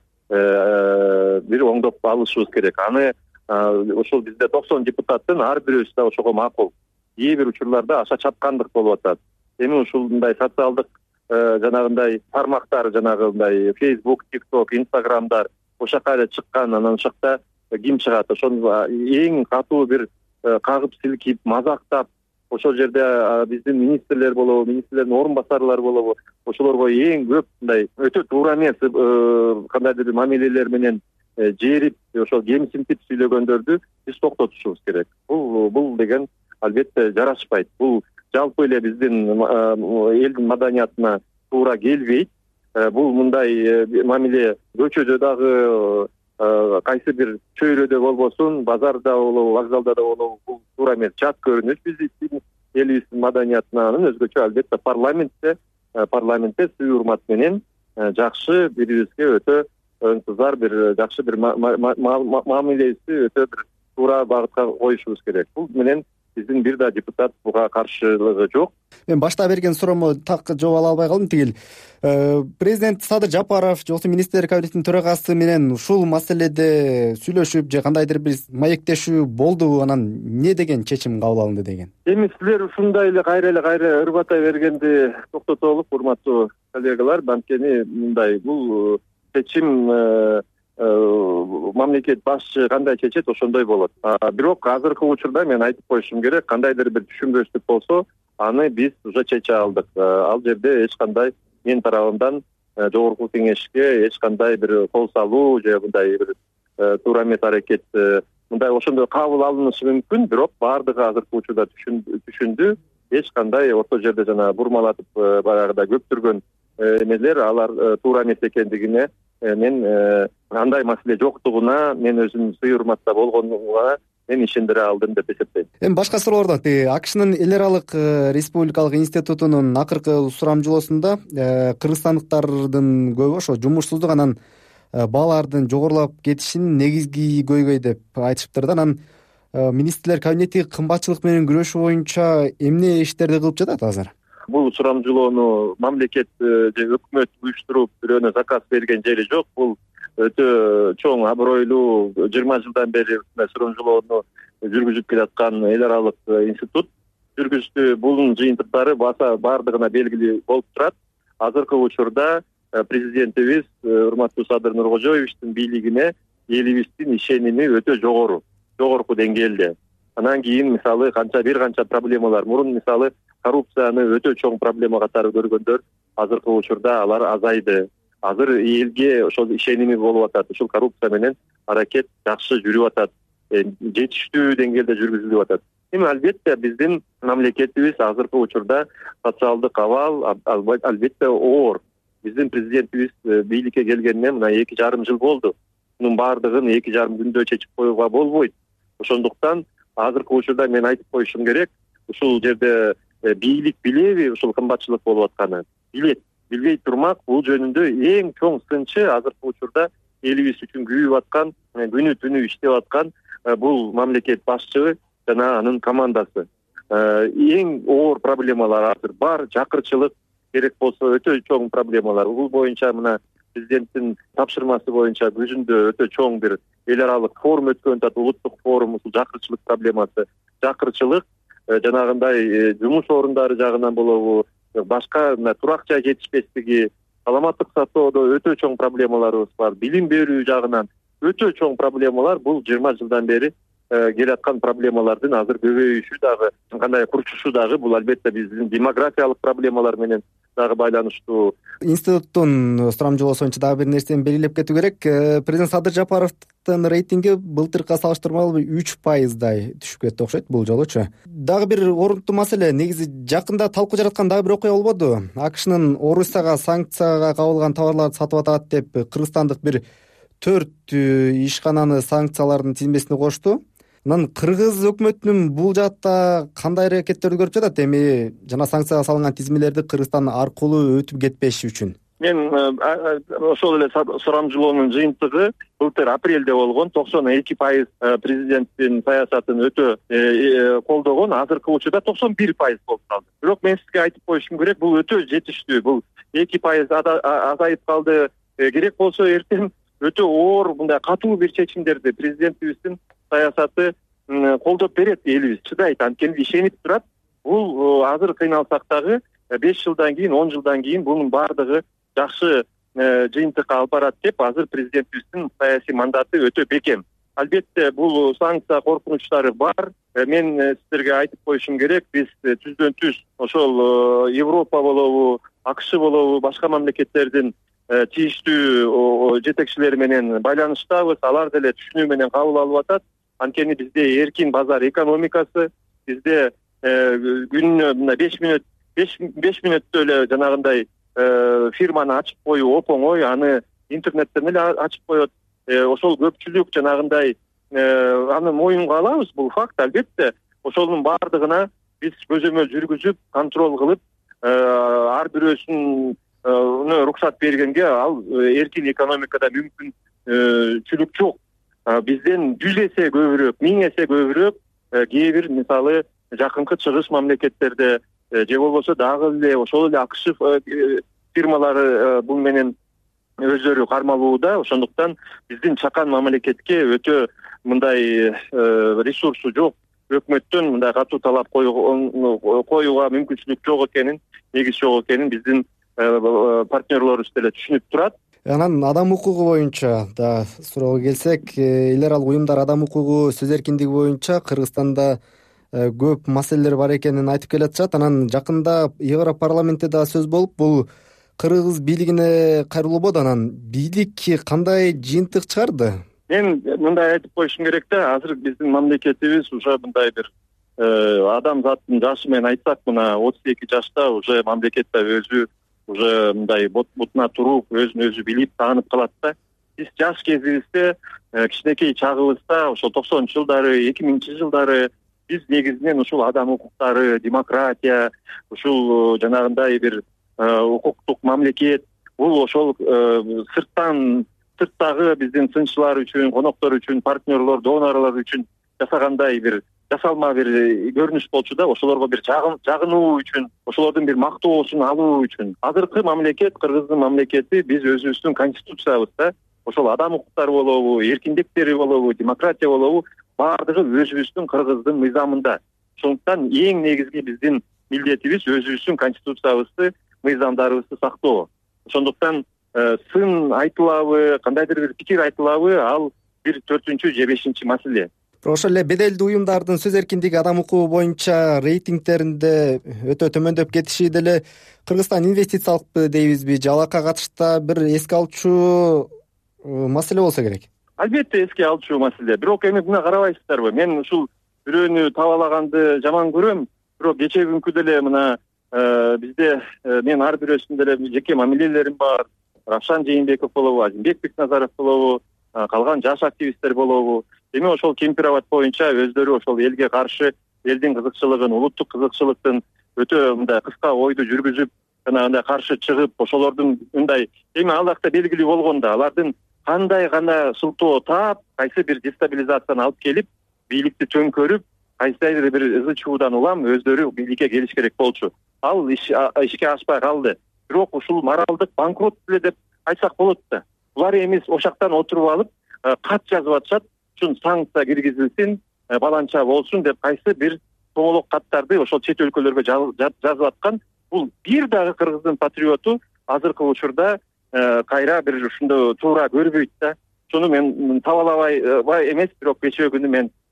бир оңдоп алышыбыз керек. Аны ушул бизде 90 депутаттын ар бирөөсү да ошого макул. Кээ бир учурларда аша чапкандык болуп атат. Эми ушундай социалдык жанагындай тармактар, жанагындай Facebook, TikTok, Instagramдар ошол жака эле чыккан, анан ошол жакта ким чыгат? Ошону эң катуу бир кагып силкип, мазактап, ошол жерде биздин министрлер болобу, министрлердин орун басарлары болобу, ошолорго эң көп мындай өтө туура эмес кандайдыр бир мамилелер менен жерип, ошол кемсинтип сүйлөгөндөрдү биз токтотушубуз керек. Бул деген албетте жарашпайт. Бул жалпы эле биздин элдин маданиятына туура келбейт. Бул мындай мамиле көчөдө дагы кайсы бир чөйрөдө болбосун, базарда болобу, вокзалда да болобу, бул туура эмес, жат көрүнүш биздин элибиздин маданиятына. Анын өзгөчө албетте парламентте сый урмат менен жакшы бирибизге өтө ынтызар бир жакшы бир мамилебизди өтө бир туура багытка коюшубуз керек. Бул менен биздин бир да депутат буга каршылыгы жок. Мен башта берген суроомо так жооп ала албай калдым. Тигил президент Садыр Жапаров же болбосо министрлер кабинетинин төрагасы менен ушул маселеде сүйлөшүп же кандайдыр бир маектешүү болдубу, анан эмне деген чечим кабыл алынды деген? Эми силер ушундай эле кайра ырбатай бергенди токтотолук, урматтуу коллегалар. Анткени мындай бул чечим мамлекет башчы кандай чечет, ошондой болот. Бирок азыркы учурда мен айтып коюшум керек, кандайдыр бир түшүнбөстүк болсо, аны биз уже чече алдык. Ал жерде эч кандай мен тарабымдан жогорку кеңешке эч кандай бир кол салуу же мындай бир туура эмес аракет мындай ошондой кабыл алынышы мүмкүн. Бирок баардыгы азыркы учурда түшүндү. Эч кандай орто жерде жана бурмалатып баягыда көптүргөн эмелер, алар туура эмес экендигине мен андай маселе жоктугуна, мен өзүм сый урматта болгонуна мен ишендире алдым деп эсептейм. Эми башка суроолордо АКШнын эл аралык республикалык институтунун акыркы сурамжылоосунда кыргызстандыктардын көбү ошо жумушсуздук анан баалардын жогорулап кетишинин негизги көйгөй деп айтышыптыр да. Анан министрлер кабинети кымбатчылык менен күрөшүү боюнча эмне иштерди кылып жатат азыр? Бул сурамжылоону мамлекет же өкмөт уюштуруп бирөөнө заказ берген жери жок. Бул өтө чоң абройлуу 20 жылдан бери сурамжылоону жүргүзүп келаткан эл аралык институт жүргүздү. Бунун жыйынтыктары баардыгына белгилүү болуп турат. Азыркы учурда президентибиз урматтуу Садыр Нуркожоевичтин бийлигине элибиздин ишеними өтө жогорку деңгээлде. Анан кийин мисалы бир канча проблемалар, мурун мисалы коррупцияны өтө чоң проблема катары көргөндөр азыркы учурда алар азайды. Азыр элге ошол ишеними болуп атат. Ушул коррупция менен аракет жакшы жүрүп атат. Жетиштүү деңгээлде жүргүзүлүп атат. Эми албетте биздин мамлекетибиз азыркы учурда социалдык абал албетте оор. Биздин президентибиз бийликке келгенине мына 2,5 жыл болду. Мунун баардыгын 2,5 күндө чечип коюуга болбойт. Ошондуктан азыркы учурда мен айтып коюшум керек, ушул жерде бийлик билеби ушул кымбатчылык болуп атканы? Билет. Билбей турмак. Бул жөнүндө эң чоң сынчы азыркы учурда элибиз үчүн күйүп аткан, күнү түнү иштеп аткан бул мамлекет башчысы жана анын командасы. Эң оор проблемалар азыр бар. Жакырчылык керек болсо өтө чоң проблемалар. Бул боюнча мына президенттин тапшырмасы боюнча күзүндө өтө чоң бир эл аралык форум өткөн атат, улуттук форум, ушул жакырчылык проблемасы. Жакырчылык жанагындай жумуш орундары жагынан болобу, башка турак жай жетишпестиги, саламаттык сактоодо өтө чоң проблемаларыбыз бар. Билим берүү жагынан өтө чоң проблемалар. Бул 20 жылдан бери келаткан проблемалардын азыр көбөйүшү дагы, кандай курчушу дагы бул албетте биздин демографиялык проблемалар менен дагы байланыштуу. Институттун сурамжылоосу боюнча дагы бир нерсени белгилеп кетүү керек. Президент Садыр Жапаровдун рейтинги былтыркыга салыштырмалуу 3%дай түшүп кетти окшойт бул жолучу. Дагы бир орунттуу маселе, негизи жакында талкуу жараткан дагы бир окуя болбоду? АКШнын Орусияга санкцияга кабылган товарларды сатып атат деп кыргызстандык бир 4 ишкананы санкциялардын тизмесине кошту. Анан кыргыз өкмөтүнүн бул жаатта кандай аракеттерди көрүп жатат? Эми жана санкцияга салынган тизмелерди Кыргызстан аркылуу өтүп кетпеши үчүн. Мен ошол эле сурамжылоонун жыйынтыгы былтыр апрелде болгон 92% президенттин саясатын өтө колдогон, азыркы учурда 91% болуп калды. Бирок мен сизге айтып коюшум керек, бул өтө жетиштүү. Бул 2% азайып калды. Керек болсо эртең өтө оор мындай катуу бир чечимдерди президентибиздин саясаты колдоп берет, элибиз чыдайт, анткени ишенип турат. Бул азыр кыйналсак дагы 5 жылдан кийин, 10 жылдан кийин бунун баардыгы жакшы жыйынтыкка алып барат деп азыр президентибиздин саясий мандаты өтө бекем. Албетте бул санкция коркунучтары бар. Мен сиздерге айтып коюшум керек, биз түздөн түз ошол Европа болобу, АКШ болобу, башка мамлекеттердин тийиштүү жетекчилери менен байланыштабыз. Алар деле түшүнүү менен кабыл алып атат. Анткени бизде эркин базар экономикасы, бизде күнүнө 5 мүнөттө эле жанагындай фирманы ачып коюу оп оңой, аны интернеттен эле ачып коет. Ошол көпчүлүк жанагындай аны моюнга алабыз, бул факт. Албетте ошонун баардыгына биз көзөмөл жүргүзүп, контроль кылып, ар бирөөсүн руксат бергенге ал эркин экономикада мүмкүнчүлүк жок. Бизден 100 эсе көбүрөөк, 1000 эсе көбүрөөк кээ бир мисалы жакынкы чыгыш мамлекеттерде же болбосо дагы эле ошол эле АКШ фирмалары бул менен өздөрү кармалууда. Ошондуктан биздин чакан мамлекетке өтө мындай ресурсу жок өкмөттөн мындай катуу талап коюуга мүмкүнчүлүк жок экенин, негиз жок экенин биздин партнерлорубуз деле түшүнүп турат. Анан адам укугу боюнча да суроого келсек, эл аралык уюмдар адам укугу, сөз эркиндиги боюнча Кыргызстанда көп маселелер бар экенин айтып келатышат. Анан жакында Европарламентте да сөз болуп, бул кыргыз бийлигине кайрылуу болду. Анан бийлик кандай жыйынтык чыгарды? Мен мындай айтып коюшум керек да, азыр биздин мамлекетибиз уже мындай бир адамзаттын жашы менен айтсак, мына 32 жашта уже мамлекетте өзү уже мындай бутуна туруп, өзүн өзү билип, таанып калат да. Биз жаш кезибизде, кичинекей чагыбызда, ошол 90-жылдары, 2000-жылдары биз негизинен ушул адам укуктары, демократия, ушул жанагындай бир укуктук мамлекет, бул ошол сырттагы биздин сынчылар үчүн, коноктор үчүн, партнерлор, донорлор үчүн жасагандай бир жасалма бир көрүнүш болчу да, ошолорго бир жагынуу үчүн, ошолордун бир мактоосун алуу үчүн. Азыркы мамлекет, Кыргыздын мамлекети, биз өзүбүздүн конституциябызда ошол адам укуктары болобу, эркиндиктери болобу, демократия болобу, баардыгы өзүбүздүн Кыргыздын мыйзамында. Ошондуктан эң негизги биздин милдетибиз өзүбүздүн конституциябызды, мыйзамдарыбызды сактоо. Ошондуктан сын айтылабы, кандайдыр бир пикир айтылабы, ал бир 4-же 5-чи маселе. Ошол эле беделдүү уюмдардын сөз эркиндиги, адам укугу боюнча рейтингтеринде өтө төмөндөп кетиши деле Кыргызстан инвестициялыкпы дейбизби, жалака катышта бир эске алчу маселе болсо керек. Албетте эске алчу маселе. Бирок эми мына карабайсыздарбы, мен ушул бирөөнү табалаганды жаман көрөм, бирок кечээ күнкү деле мына бизде мен ар бирөөсүн деле жеке мамилелерим бар. Равшан Жээнбеков болобу, Азимбек Бекназаров болобу, калган жаш активисттер болобу. Эми ошол Кемпир-Абад боюнча өздөрү ошол элге каршы, элдин кызыкчылыгын, улуттук кызыкчылыктын өтө мындай кыска ойду жүргүзүп, жанагындай каршы чыгып, ошолордун мындай эми ал жакта белгилүү болгондо алардын кандай гана сылтоо таап, кайсы бир дестабилизацияны алып келип, бийликти төңкөрүп, кайсыдыр бир ызы чуудан улам өздөрү бийликке келиш керек болчу. Ал ишке ашпай калды. Бирок ушул моралдык банкрот эле деп айтсак болот да. Булар эмес ошактан отуруп алып, кат жазып атышат, ушун санкция киргизилсин, баланча болсун деп кайсы бир тоңолок каттарды ошол чет өлкөлөргө жазып аткан. Бул бир дагы Кыргыздын патриоту азыркы учурда кайра бир ушундой туура көрбөйт да. Шуну мен табалабай эмес, бирок кечээ күнү мен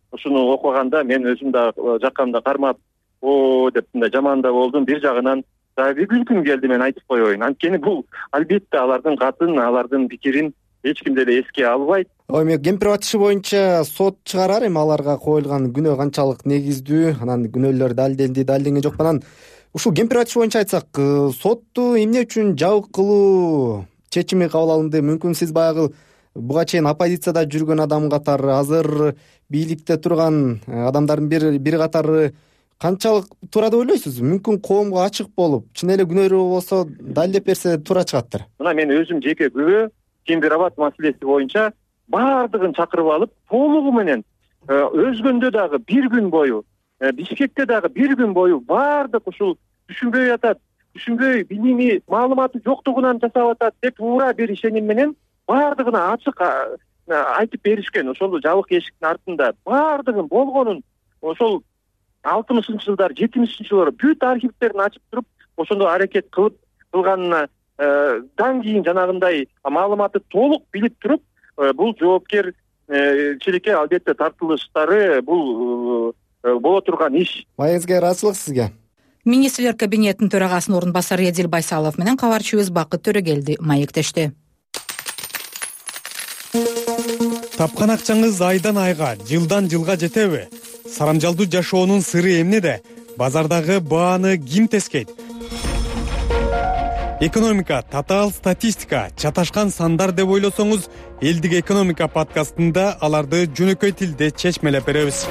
ушуну окуганда мен өзүм да жаккамда кармап деп мындай жаман да болдум. Бир жагынан дагы күлкүм келди, мен айтып коеюн. Анткени бул албетте алардын катын, алардын пикирин эч ким деле эске албайт. Эми Кемпирова иши боюнча сот чыгарар, эми аларга коюлган күнөө канчалык негиздүү, анан күнөөлөр далилденди, далилденген жокпу. Анан ушул Кемпирова иши боюнча айтсак, сотту эмне үчүн жабык кылуу чечими кабыл алынды? Мүмкүн сиз баягы буга чейин оппозицияда жүргөн адам катары, азыр бийликте турган адамдардын бир катары канчалык туура деп ойлойсуз? Мүмкүн коомго ачык болуп, чын эле күнөөлүү болсо далилдеп берсе туура чыгаттыр. Мына мен өзүм жеке күбө Кемпирова маселеси боюнча баардыгын чакырып алып, толугу менен өзгөндө дагы бир күн бою, Бишкекте дагы бир күн бою баардык ушул түшүнбөй атат, түшүнбөй билими маалыматы жоктугунан жасап атат деп туура бир ишеним менен баардыгына ачык айтып беришкен. Ошол жабык эшиктин артында баардыгын болгонун ошол 60-жылдар, 70-жылдар бүт архивтерин ачып туруп, ошондо аракет кылганына дан кийин жанагындай маалыматты толук билип туруп, бул жоопкерчиликке албетте тартылыштары бул боло турган иш. Маегизге ыраазычылык сизге. Министрлер кабинетинин төрагасынын орун басары Эдил Байсалов менен кабарчыбыз Бакыт Төрөгелди маектешти. Тапкан акчаңыз айдан айга, жылдан жылга жетеби? Сарамжалдуу жашоонун сыры эмнеде? Базардагы бааны ким тескейт? Экономика, татаал статистика, чаташкан сандар деп ойлосоңуз, Элдик экономика подкастында аларды жөнөкөй тилде чечмелеп беребиз.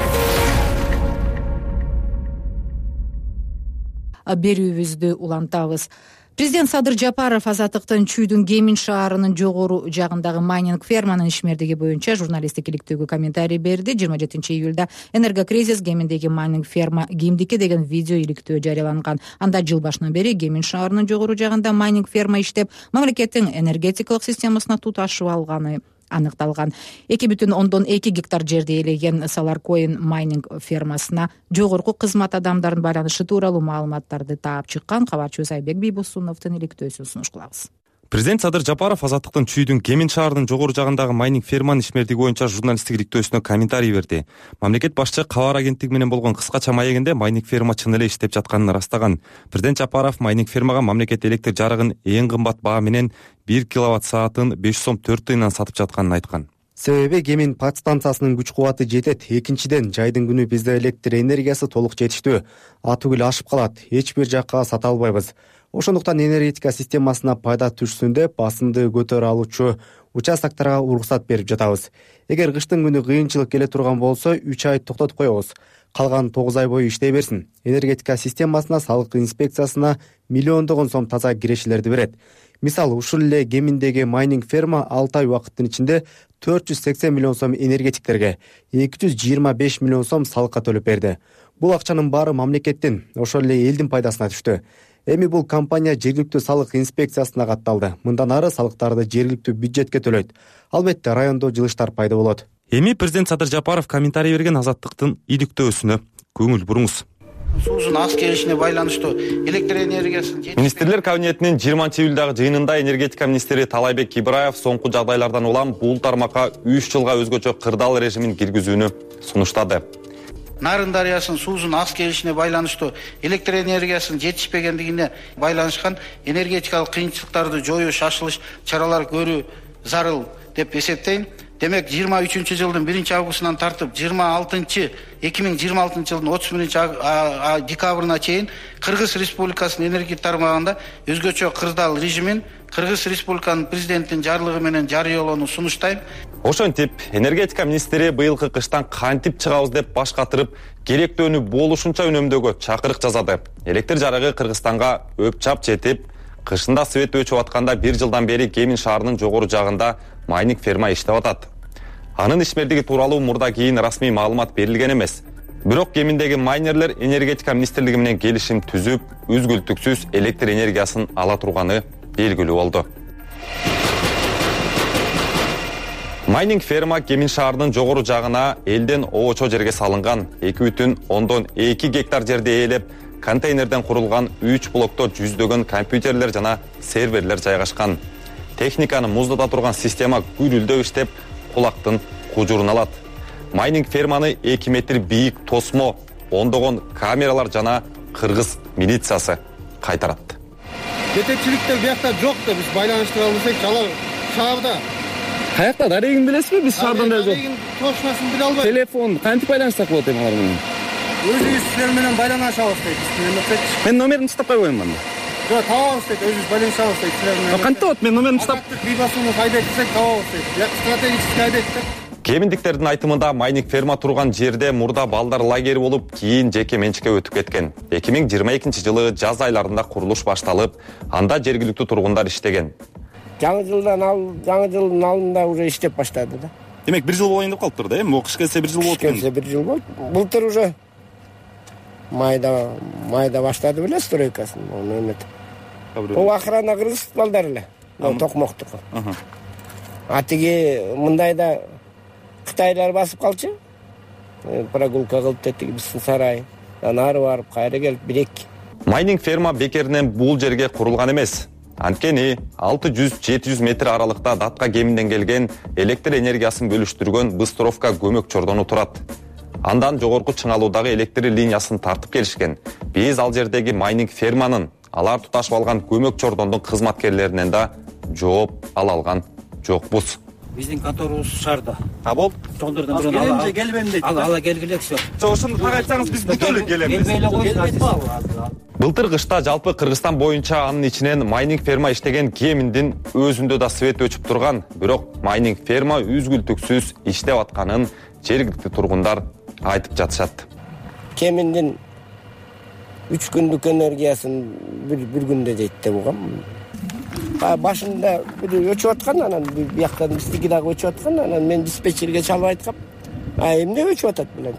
Берүүбүздү улантабыз. Президент Садыр Жапаров Азаттыктын Чүйдүн Кемин шаарынын жогору жагындагы майнинг ферманын ишмердиги боюнча журналисттик иликтөөгө комментарий берди. 27-июлда энергокризис Кеминдеги майнинг ферма кимдики деген видео иликтөө жарыяланган. Анда жыл башынан бери Кемин шаарынын жогору жагында майнинг ферма иштеп, мамлекеттин энергетикалык системасына туташып алганы аныкталган. 2,2 гектар жерди ээлеген Саларкоин майнинг фермасына жогорку кызмат адамдарынын байланышы тууралуу маалыматтарды таап чыккан кабарчыбыз Айбек Бийбосуновдун иликтөөсүн сунуш кылабыз. Президент Садыр Жапаров Азаттыктын Чүйдүн Кемин шаарынын жогору жагындагы майнинг ферманын ишмердиги боюнча журналисттик иликтөөсүнө комментарий берди. Мамлекет башчы кабар агенттиги менен болгон кыскача маегинде майнинг ферма чын эле иштеп жатканын ырастаган. Президент Жапаров майнинг фермага мамлекет электр жарыгын эң кымбат баа менен 1 киловатт саатын 5 сом 4 тыйындан сатып жатканын айткан. Себеби Кемин подстанциясынын күч кубаты жетет. Экинчиден, жайдын күнү бизде электр энергиясы толук жетиштүү. Атүгүл ашып калат. Эч бир жакка сата албайбыз. Ошондуктан энергетика системасына пайда түшсүн деп басымды көтөрө алуучу участокторго уруксат берип жатабыз. Эгер кыштын күнү кыйынчылык келе турган болсо 3 ай токтотуп коебуз. Калган 9 ай бою иштей берсин. Энергетика системасына салык инспекциясына миллиондогон сом таза кирешелерди берет. Мисалы, ушул эле Кеминдеги майнинг ферма 6 ай убакыттын ичинде 480 миллион сом энергетиктерге, 225 миллион сом салыкка төлөп берди. Бул акчанын баары мамлекеттин, ошол эле элдин пайдасына түштү. Эми бул компания жергиликтүү салык инспекциясына катталды. Мындан ары салыктарды жергиликтүү бюджетке төлөйт. Албетте райондо жылыштар пайда болот. Эми президент Садыр Жапаров комментарий берген Азаттыктын иликтөөсүнө көңүл буруңуз. Суусун аз келишине байланыштуу электр энергиясын Министрлер кабинетинин 20-июлдагы жыйынында энергетика министри Талайбек Ибраев соңку жагдайлардан улам бул тармакка 3 жылга өзгөчө кырдаал режимин киргизүүнү сунуштады. Нарын дарыясынын суусун аз келишине байланыштуу электр энергиясынын жетишпегендигине байланышкан энергетикалык кыйынчылыктарды жоюу шашылыш чаралар көрүү зарыл деп эсептейм. Демек 23-жылдын 1-августунан тартып 2026 жылдын 31 декабрына чейин Кыргыз Республикасынын энергия тармагында өзгөчө кырдаал режимин Кыргыз Республиканын президентинин жарлыгы менен жарыялоону сунуштайм. Ошентип, энергетика министри быйылкы кыштан кантип чыгабыз деп баш катырып, керектөөнү болушунча үнөмдөөгө чакырык жазады. Электр жарыгы Кыргызстанга өпчап жетип, кышында свет өчүп атканда 1 жылдан бери Кемин шаарынын жогору жагында майнинг ферма иштеп атат. Анын ишмердиги тууралуу мурда кийин расмий маалымат берилген эмес. Бирок Кеминдеги майнерлер энергетика министрлиги менен келишим түзүп, үзгүлтүксүз электр энергиясын ала турганы белгилүү болду. Майнинг ферма Кемин шаарынын жогору жагына элден оочо жерге салынган 2,2 гектар жерди ээлеп, контейнерден курулган 3 блокто жүздөгөн компьютерлер жана серверлер жайгашкан. Техниканы муздата турган система гүрүлдөп иштеп, кулактын кужурун алат. майнинг ферманы 2 метр бийик тосмо, ондогон камералар жана кыргыз милициясы кайтарат. Жетекчиликте биякта жок да биз байланыштыра албасак, алар шаарда. Каякта дарегин билесизби? Биз шаардан эле жок. Точносын биле албайм. Телефон кантип байланыштак болот эми алар менен? Өзүбүз силер менен байланышабыз дейт. Мен номерин чытап койбойм анда. Жок, табабыз дейт, өзүбүз байланышабыз дейт силер менен. Кантип болот? Мен номерин чытап бийбасууну кайда этсек табабыз дейт. Бияк стратегический айда этсек. Кеминдиктердин айтымында майнинг ферма турган жерде мурда балдар лагери болуп, кийин жеке менчикке өтүп кеткен. 2022-жылы жаз айларында курулуш башталып, анда жергиликтүү тургундар иштеген. Жаңы жылдын алдында уже иштеп баштады да. Демек 1 жыл болайын деп калыптыр да, эми кыш келсе 1 жыл болот экен. Келсе 1 жыл болот. Былтыр уже майда баштады беле стройкасын. Оны эмет. Бул охрана кыргыз балдар эле. Токмоктуку. Атиги мындайда Кытайлар басып калчу. Прогулка кылып тетиги биздин сарай. Ары барып, кайра келип 1-2. Майнинг ферма бекеринен бул жерге курулган эмес. Анткени 600-700 метр аралыкта датка кеминден келген электр энергиясын бөлүштүргөн быстровка көмөк чордону турат. Андан жогорку чыңалуудагы электр линиясын тартып келишкен. Биз ал жердеги майнинг ферманын алар туташып алган көмөк чордондун кызматкерлеринен да жооп ала алган жокпуз. Биздин конторубуз шаарда. Болду. Чоңдордон бирөө келбейм дейт. Ала келгилексиз. Ошону так айтсаңыз биз бүтөлүк келебиз. Былтыр кышта жалпы Кыргызстан боюнча анын ичинен майнинг ферма иштеген кеминдин өзүндө да свет өчүп турган, бирок майнинг ферма үзгүлтүксүз иштеп атканын жергиликтүү тургундар айтып жатышат. Кеминдин 3 күндүк энергиясын бир күндө жетти бугам. Башында бир өчүп аткан, анан бияктан биздики дагы өчүп аткан, анан мен диспетчерге чалып айткам. Эмне өчүп атат билем,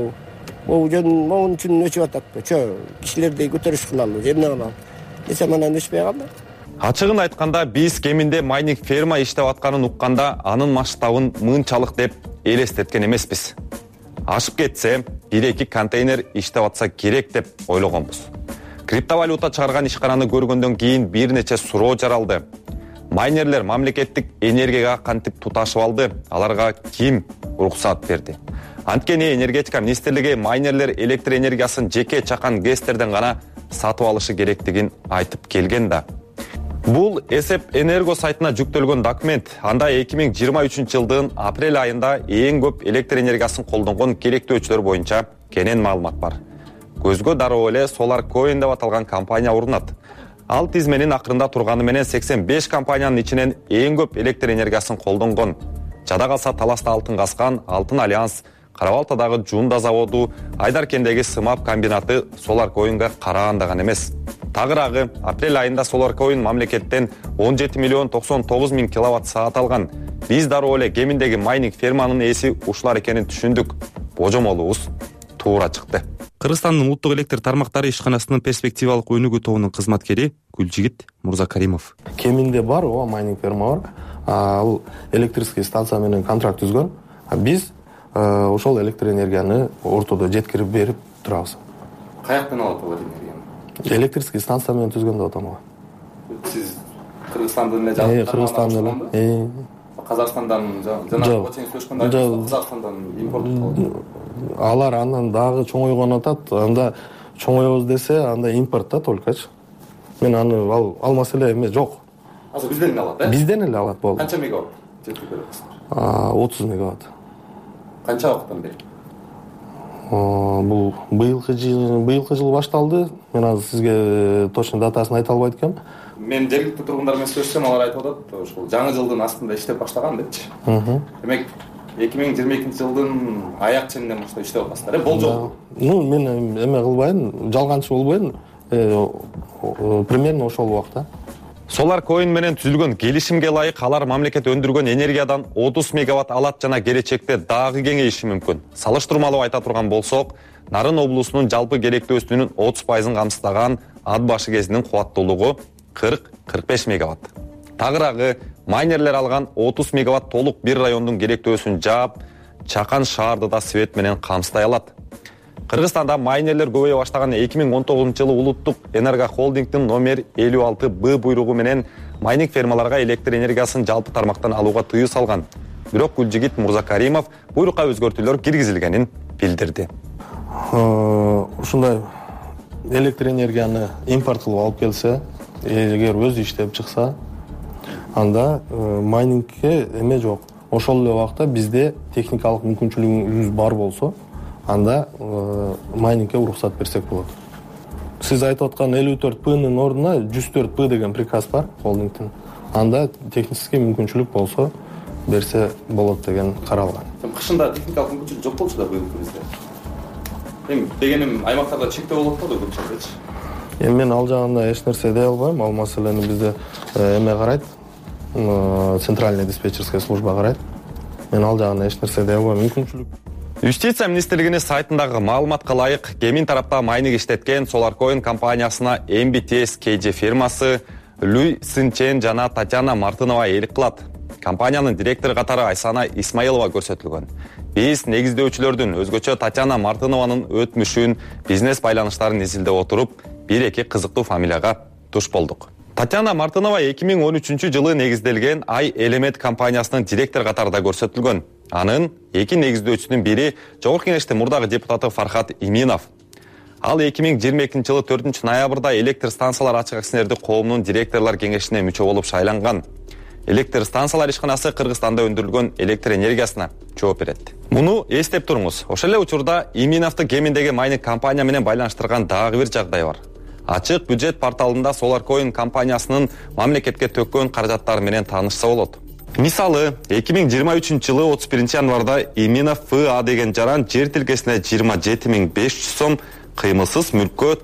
могун үчүн өчүп атат. Кишилерди көтөрүш кылалы, эмне кылалы. Десем анан өчпөй калды. Ачыгын айтканда биз кеминде майнинг ферма иштеп атканын укканда анын масштабын мынчалык деп элестеткен эмеспиз. Ашып кетсе 1-2 контейнер иштеп атса керек деп ойлогонбуз. Криптовалюта чыгарган ишкананы көргөндөн кийин бир нече суроо жаралды. Майнерлер мамлекеттик энергияга кантип туташып алды? Аларга ким уруксат берди? Анткени энергетика министрлиги майнерлер электр энергиясын жеке чакан ГЭСтерден гана сатып алышы керектигин айтып келген да. Бул Эсеп Энерго сайтына жүктөлгөн документ. Анда 2023-жылдын апрель айында эң көп электр энергиясын колдонгон керектөөчүлөр боюнча кенен маалымат бар. Көзгө дароо эле SolarCoin деп аталган компания урунат. Ал тизменин акырында турганы менен 85 компаниянын ичинен эң көп электр энергиясын колдонгон. Жада калса Таласта алтын каскан Алтын Альянс, Карабалтадагы Жунда заводу, Айдаркендеги Сымап комбинаты SolarCoin'га карагандаган эмес. Тагыраагы апрель айында SolarCoin мамлекеттен 17 миллион 99 миң киловатт саат алган. Биз дароо эле кеминдеги майнинг ферманын ээси ушулар экенин түшүндүк. Божомолубуз туура чыкты. Кыргызстандын улуттук электр тармактары ишканасынын перспективалык өнүгүү тобунун кызматкери Гүлжигит Мурзакаримов. Кеминде бар, майнинг ферма бар. Ал электрический станция менен контракт түзгөн. Биз ошол электр энергияны ортодо жеткирип берип турабыз. Каяктан алат ал энергияны? Электрический станция менен түзгөн деп атам. Сиз Кыргызстандын эле Кыргызстандын эле. Казакстандан жана Казакстандан импорт. Алар андан дагы чоңойгон атат. Анда чоңойбуз десе, анда импорт да толкочу. Мен аны ал маселе эмес жок. Азыр бизден эле алат, Бизден эле алат болду. Канча мегаватт жеткирип бересиз? 30 мегаватт. Канча убакыттан бери? Бул быйылкы жыл башталды. Мен азыр сизге точно датасын айта албайт экенмин. Мен жергиликтүү тургундар менен сүйлөшсөм, алар айтып атат, ошол жаңы жылдын астында иштеп баштаган депчи. Демек 2022-жылдын аяк ченинен баштап иштеп атасыздар, болжол. Мен эме кылбайм, жалганчы болбойм. Примерно ошол убакта. SolarCoin менен түзүлгөн келишимге ылайык алар мамлекет өндүргөн энергиядан 30 мегаватт алат жана келечекте дагы кеңейиши мүмкүн. Салыштырмалуу айта турган болсок, Нарын облусунун жалпы керектөөсүнүн 30%-ын камсыздаган ат башы кезинин кубаттуулугу 40-45 мегаватт. Тагыраагы майнерлер алган 30 мегаватт толук бир райондун керектөөсүн жаап, чакан шаарды да свет менен камсыздай алат. Кыргызстанда майнерлер көбөйө баштаган 2019-жылы улуттук энерго холдингдин номер 56Б буйругу менен майнинг фермаларга электр энергиясын жалпы тармактан алууга тыюу салган. Бирок Гүлжигит Мурзакаримов буйрукка өзгөртүүлөр киргизилгенин билдирди. Ушундай электр энергияны импорт кылып алып келсе, эгер өзү иштеп чыкса, анда майнингке эме жок. Ошол эле убакта бизде техникалык мүмкүнчүлүгүбүз бар болсо, анда майнингке уруксат берсек болот. Сиз айтып аткан 54П'нын ордуна 104П деген приказ бар холдингдин. Анда технический мүмкүнчүлүк болсо берсе болот деген каралган. Кышында техникалык мүмкүнчүлүк жок болчу да быйыл бизде. Эми дегеним аймактарда чектөө болот да көп чакырчы. Эми мен ал жагында эч нерсе дей албайм. Ал маселени бизде эме карайт. Центральная диспетчерская служба карайт. Мен ал жагына эч нерсе дей албайм. Мүмкүнчүлүк. Юстиция министрлигинин сайтындагы маалыматка ылайык, Кемин тарапта майнинг иштеткен SolarCoin компаниясына MBTS KJ фирмасы Люй Сынчен жана Татьяна Мартынова ээлик кылат. Компаниянын директору катары Айсана Исмаилова көрсөтүлгөн. Биз негиздөөчүлөрдүн өзгөчө Татьяна Мартынованын өтмүшүн, бизнес байланыштарын изилдеп отуруп, бир-эки кызыктуу фамилияга туш болдук. Татьяна Мартынова 2013-жылы негизделген Ай Элемент компаниясынын директору катарында көрсөтүлгөн. Анын эки негиздөөчүсүнүн бири Жогорку Кеңештин мурдагы депутаты Фархат Иминов. Ал 2022-жылы 4-ноябрда электр станциялар ачык акционердик коомунун директорлор кеңешине мүчө болуп шайланган. Электр станциялар ишканасы Кыргызстанда өндүрүлгөн электр энергиясына жооп берет. Муну эстеп туруңуз. Ошол эле учурда Иминовду Кеминдеги майнинг компания менен байланыштырган дагы бир жагдай бар. Ачык бюджет порталында SolarCoin компаниясынын мамлекетке төккөн каражаттары менен таанышса болот. Мисалы, 2023-жылы 31-январда Иминов ФА деген жаран жер тилкесине 27.500 сом, кыймылсыз мүлккө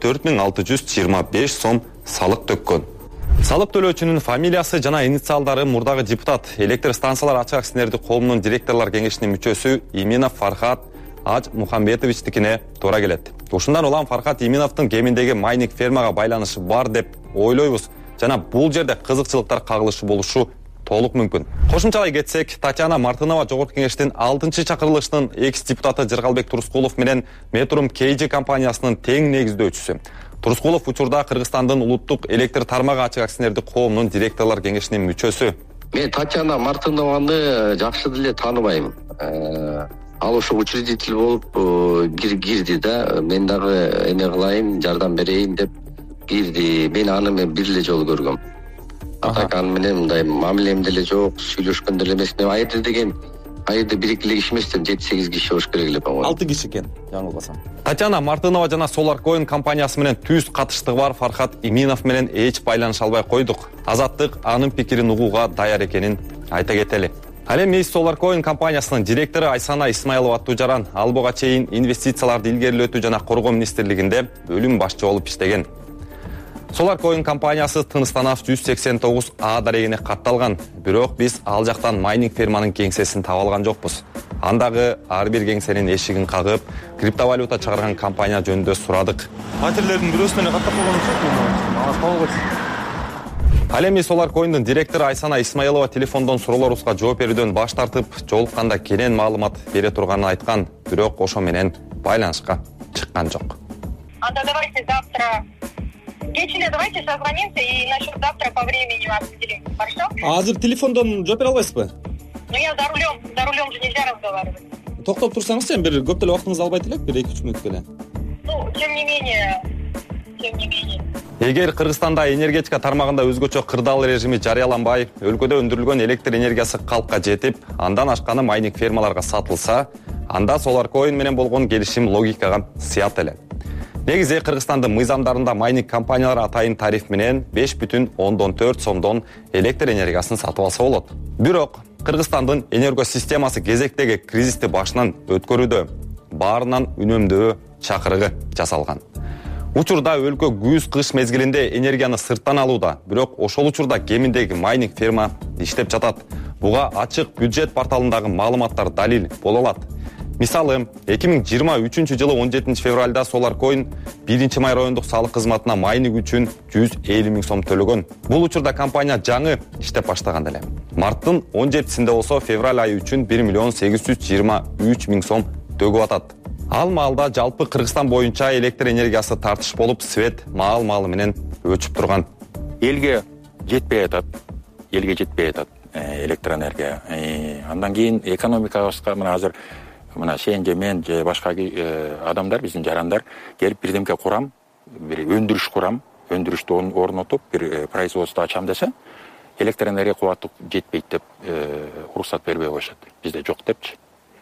4.625 сом салык төккөн. Салык төлөөчүнүн фамилиясы жана инициалдары мурдагы депутат, электр станциялар ачык акционердик коомунун директорлор кеңешинин мүчөсү Иминов Фархат Аж Мухамбетовичтикине туура келет. Ушундан улам Фархат Иминовдун Кеминдеги майнинг фермага байланышы бар деп ойлойбуз жана бул жерде кызыкчылыктар кагылышы болушу толук мүмкүн. Кошумчалай кетсек, Татьяна Мартынова Жогорку Кеңештин 6-чакырылышынын экс-депутаты Жыргалбек Турускулов менен Метрум KJ компаниясынын тең негиздөөчүсү. Турускулов учурда Кыргызстандын улуттук электр тармагы ачык акционердик коомунун директорлор кеңешинин мүчөсү. Мен Татьяна Мартынованы жакшы деле тааныбайм. Ал ошо учредитель болуп кирди да, мен дагы эме кылайын, жардам берейин деп кирди. Мен аны бир эле жолу көргөм. Так аны менен мындай мамилем деле жок, сүйлөшкөн деле эмес. Мен айырды деген айырды бир-эки киши эмес деп 7-8 киши болуш керек эле по-моему. 6 киши экен, жаңылбасам. Татьяна Мартынова жана SolarCoin компаниясы менен түз катыштыгы бар Фархат Иминов менен эч байланыша албай койдук. Азаттык анын пикирин угууга даяр экенин айта кетели. Ал эми SolarCoin компаниясынын директору Айсана Исмаилова аттуу жаран ал буга чейин инвестицияларды илгерилетүү жана коргоо министрлигинде бөлүм башчы болуп иштеген. SolarCoin компаниясы Тыныстанов 189А дарегине катталган, бирок биз ал жактан майнинг ферманын кеңсесин таба алган жокпуз. Андагы ар бир кеңсенин эшигин кагып, криптовалюта чыгарган компания жөнүндө сурадык. Фатирлердин бирөөсүнө каттап койгон Ал эми SolarCoin'дун директору Айсана Исмаилова телефондон суроолорубузга жооп берүүдөн баш тартып, жолукканда кенен маалымат бере турганын айткан, бирок ошо менен байланышка чыккан жок. Анда давайте завтра кечинде давайте созвонимся и насчет завтра по времени определим. Хорошо? Азыр телефондон жооп бере албайсызбы? Ну я за рулем же нельзя разговаривать. Токтоп турсаңыз, бир көп деле убактыңызды албайт элек, бир 2-3 мүнөткө эле. Ну, тем не менее. Эгер Кыргызстанда энергетика тармагында өзгөчө кырдаал режими жарыяланбай, өлкөдө өндүрүлгөн электр энергиясы калкка жетип, андан ашканы майнинг фермаларга сатылса, анда SolarCoin менен болгон келишим логикага сыят эле. Негизи Кыргызстандын мыйзамдарында майнинг компаниялар атайын тариф менен 5,4 сомдон электр энергиясын сатып алса болот. Бирок Кыргызстандын энергосистемасы кезектеги кризисти башынан өткөрүүдө, баарынан үнөмдөө чакырыгы жасалган. Учурда өлкө күз-кыш мезгилинде энергияны сырттан алууда, бирок ошол учурда Кеминдеги майнинг ферма иштеп жатат. Буга ачык бюджет порталындагы маалыматтар далил боло алат. Мисалы, 2023-жылы 17 февралда SolarCoin 1-май райондук салык кызматына майнинг үчүн 150 000 сом төлөгөн. Бул учурда компания жаңы иштеп баштаган эле. Марттын 17-синде болсо февраль айы үчүн 1,823 000 сом төгүп атат. Ал маалда жалпы Кыргызстан боюнча электр энергиясы тартыш болуп, свет маал менен өчүп турган. Элге жетпей атат. электр энергия. Андан кийин экономикабызга мына азыр мына сен же мен же башка адамдар, биздин жарандар келип бирдемке курам, бир өндүрүш курам, өндүрүштү орнотуп, бир производство ачам десе, электр энергия кубаты жетпейт деп уруксат бербей коюшат. Бизде жок депчи.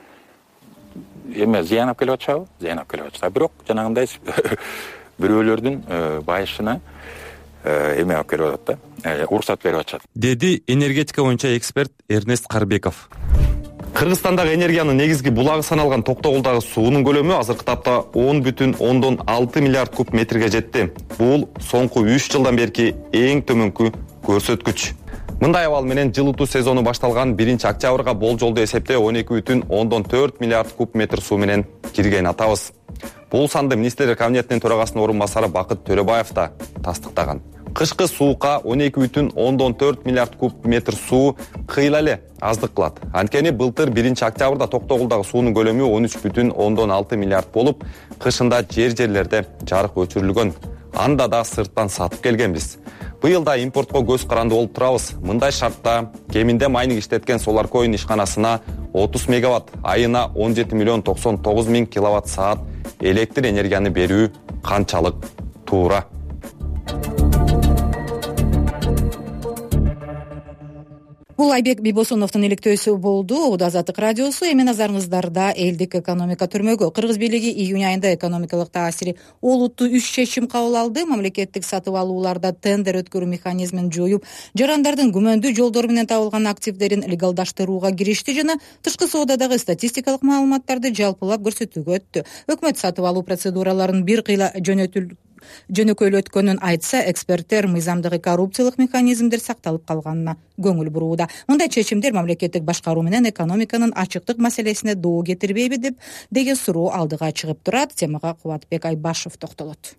Эме зыян алып келип атышабы? Зыян алып келип атышат. Бирок жанагындай бирөөлөрдүн байышына эме алып келип атат да, уруксат берип атышат. Деди энергетика боюнча эксперт Эрнест Карбеков. Кыргызстандагы энергиянын негизги булагы саналган Токтогулдагы суунун көлөмү азыркы тапта 10,6 миллиард куб метрге жетти. Бул соңку 3 жылдан берки эң төмөнкү көрсөткүч. Мындай абал менен жылытуу сезону башталган 1-октябрга болжолду эсепте 12,4 миллиард куб метр суу менен кирген атабыз. Бул санды министрлер кабинетинин төрагасынын орун басары Бакыт Төрөбаев да тастыктаган. Кышкы суукка 12,4 миллиард куб метр суу кыйла эле аздык кылат. Анткени былтыр 1-октябрда Токтогулдагы суунун көлөмү 13,6 миллиард болуп, кышында жерлерде жарык өчүрүлгөн. Анда да сырттан сатып келгенбиз. Быйыл да импортко көз каранды болуп турабыз. Мындай шартта кеминде майнинг иштеткен Solarcoin ишканасына 30 мегаватт, айына 17 миллион 99 миң киловатт саат электр энергияны берүү канчалык туура? Бул Айбек Бибосуновдун иликтөөсү болду. Убуд Азаттык радиосу. Эми назарыңыздарда элдик экономика түрмөгү. Кыргыз бийлиги июнь айында экономикалык таасири олуттуу 3 чечим кабыл алды. Мамлекеттик сатып алууларда тендер өткөрүү механизмин жоюп, жарандардын күмөндүү жолдору менен табылган активдерин легалдаштырууга киришти жана тышкы соодадагы статистикалык маалыматтарды жалпылап көрсөтүүгө өттү. Өкмөт сатып алуу процедураларын бир кыйла жөнөкөйлөткөнүн айтса, эксперттер мыйзамдагы коррупциялык механизмдер сакталып калганына көңүл бурууда. Мындай чечимдер мамлекеттик башкаруу менен экономиканын ачыктык маселесине доо кетирбейби деген суроо алдыга чыгып турат. Темага Кубатбек Айбашев токтолот.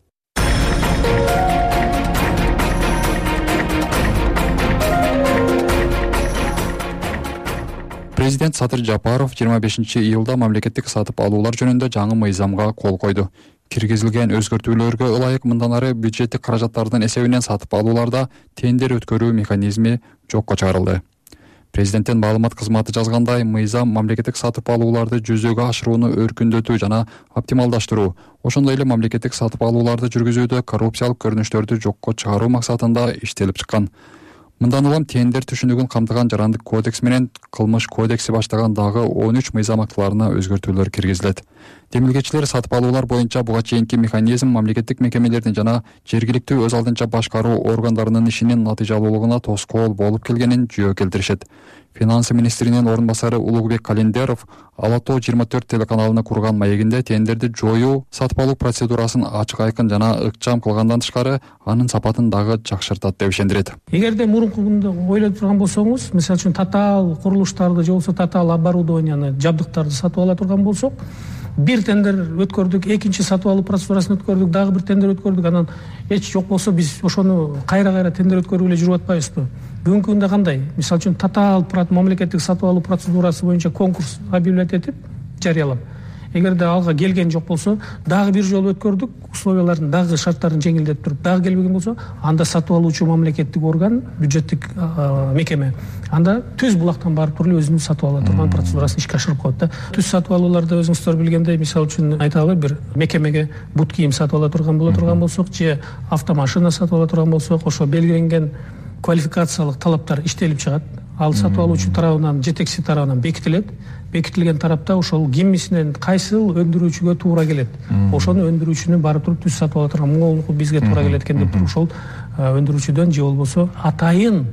Президент Садыр Жапаров 25-июлда мамлекеттик сатып алуулар жөнүндө жаңы мыйзамга кол койду. Киргизилген өзгөртүүлөргө ылайык мындан ары бюджеттик каражаттардын эсебинен сатып алууларда тендер өткөрүү механизми жокко чыгарылды. Президенттин маалымат кызматы жазгандай, мыйзам мамлекеттик сатып алууларды жүзөгө ашырууну өркүндөтүү жана оптималдаштыруу, ошондой эле мамлекеттик сатып алууларды жүргүзүүдө коррупциялык көрүнүштөрдү жокко чыгаруу максатында иштелип чыккан. Мындан улам тендер түшүнүгүн камтыган жарандык кодекс менен кылмыш кодекси баштаган дагы 13 мыйзам актыларына өзгөртүүлөр киргизилет. Демилгечилер сатып алуулар боюнча буга чейинки механизм мамлекеттик мекемелердин жана жергиликтүү өз алдынча башкаруу органдарынын ишинин натыйжалуулугуна тоскоол болуп келгенин жөө келтиришет. Финансы министринин орун басары Улугбек Календеров Ала Тоо 24 телеканалына курган маегинде тендерди жоюу сатып алуу процедурасын ачык айкын жана ыкчам кылгандан тышкары анын сапатын дагы жакшыртат деп ишендирет. Эгерде мурункугунда ойлоп турган болсоңуз, мисалы үчүн татаал курулуштарды же болбосо татаал оборудованияны, жабдыктарды сатып ала турган болсок, бир тендер өткөрдүк, экинчи сатып алуу процедурасын өткөрдүк, дагы бир тендер өткөрдүк, анан эч жок болсо биз ошону кайра тендер өткөрүп эле жүрүп атпайбызбы? Бүгүнкү күндө кандай? Мисалы үчүн татаал мамлекеттик сатып алуу процедурасы боюнча конкурс объявлять этип жарыялап, эгерде алга келген жок болсо, дагы бир жолу өткөрдүк, условияларын дагы шарттарын жеңилдетип туруп, дагы келбеген болсо, анда сатып алуучу мамлекеттик орган, бюджеттик мекеме, анда түз булактан барып туруп өзүнүн сатып ала турган процедурасын ишке ашырып коет да. Түз сатып алууларда өзүңүздөр билгендей, мисалы үчүн айталы бир мекемеге бут кийим сатып ала турган болсок, же автомашина сатып ала турган болсок, ошо белгиленген квалификациялык талаптар иштелип чыгат. Ал сатып алуучу тарабынан, жетекчи тарабынан бекитилет. Бекитилген тарапта ошол кимисинен кайсыл өндүрүүчүгө туура келет. Ошону өндүрүүчүнү барып туруп түз сатып ала турган моңолуку бизге туура келет экен деп туруп ошол өндүрүүчүдөн же болбосо атайын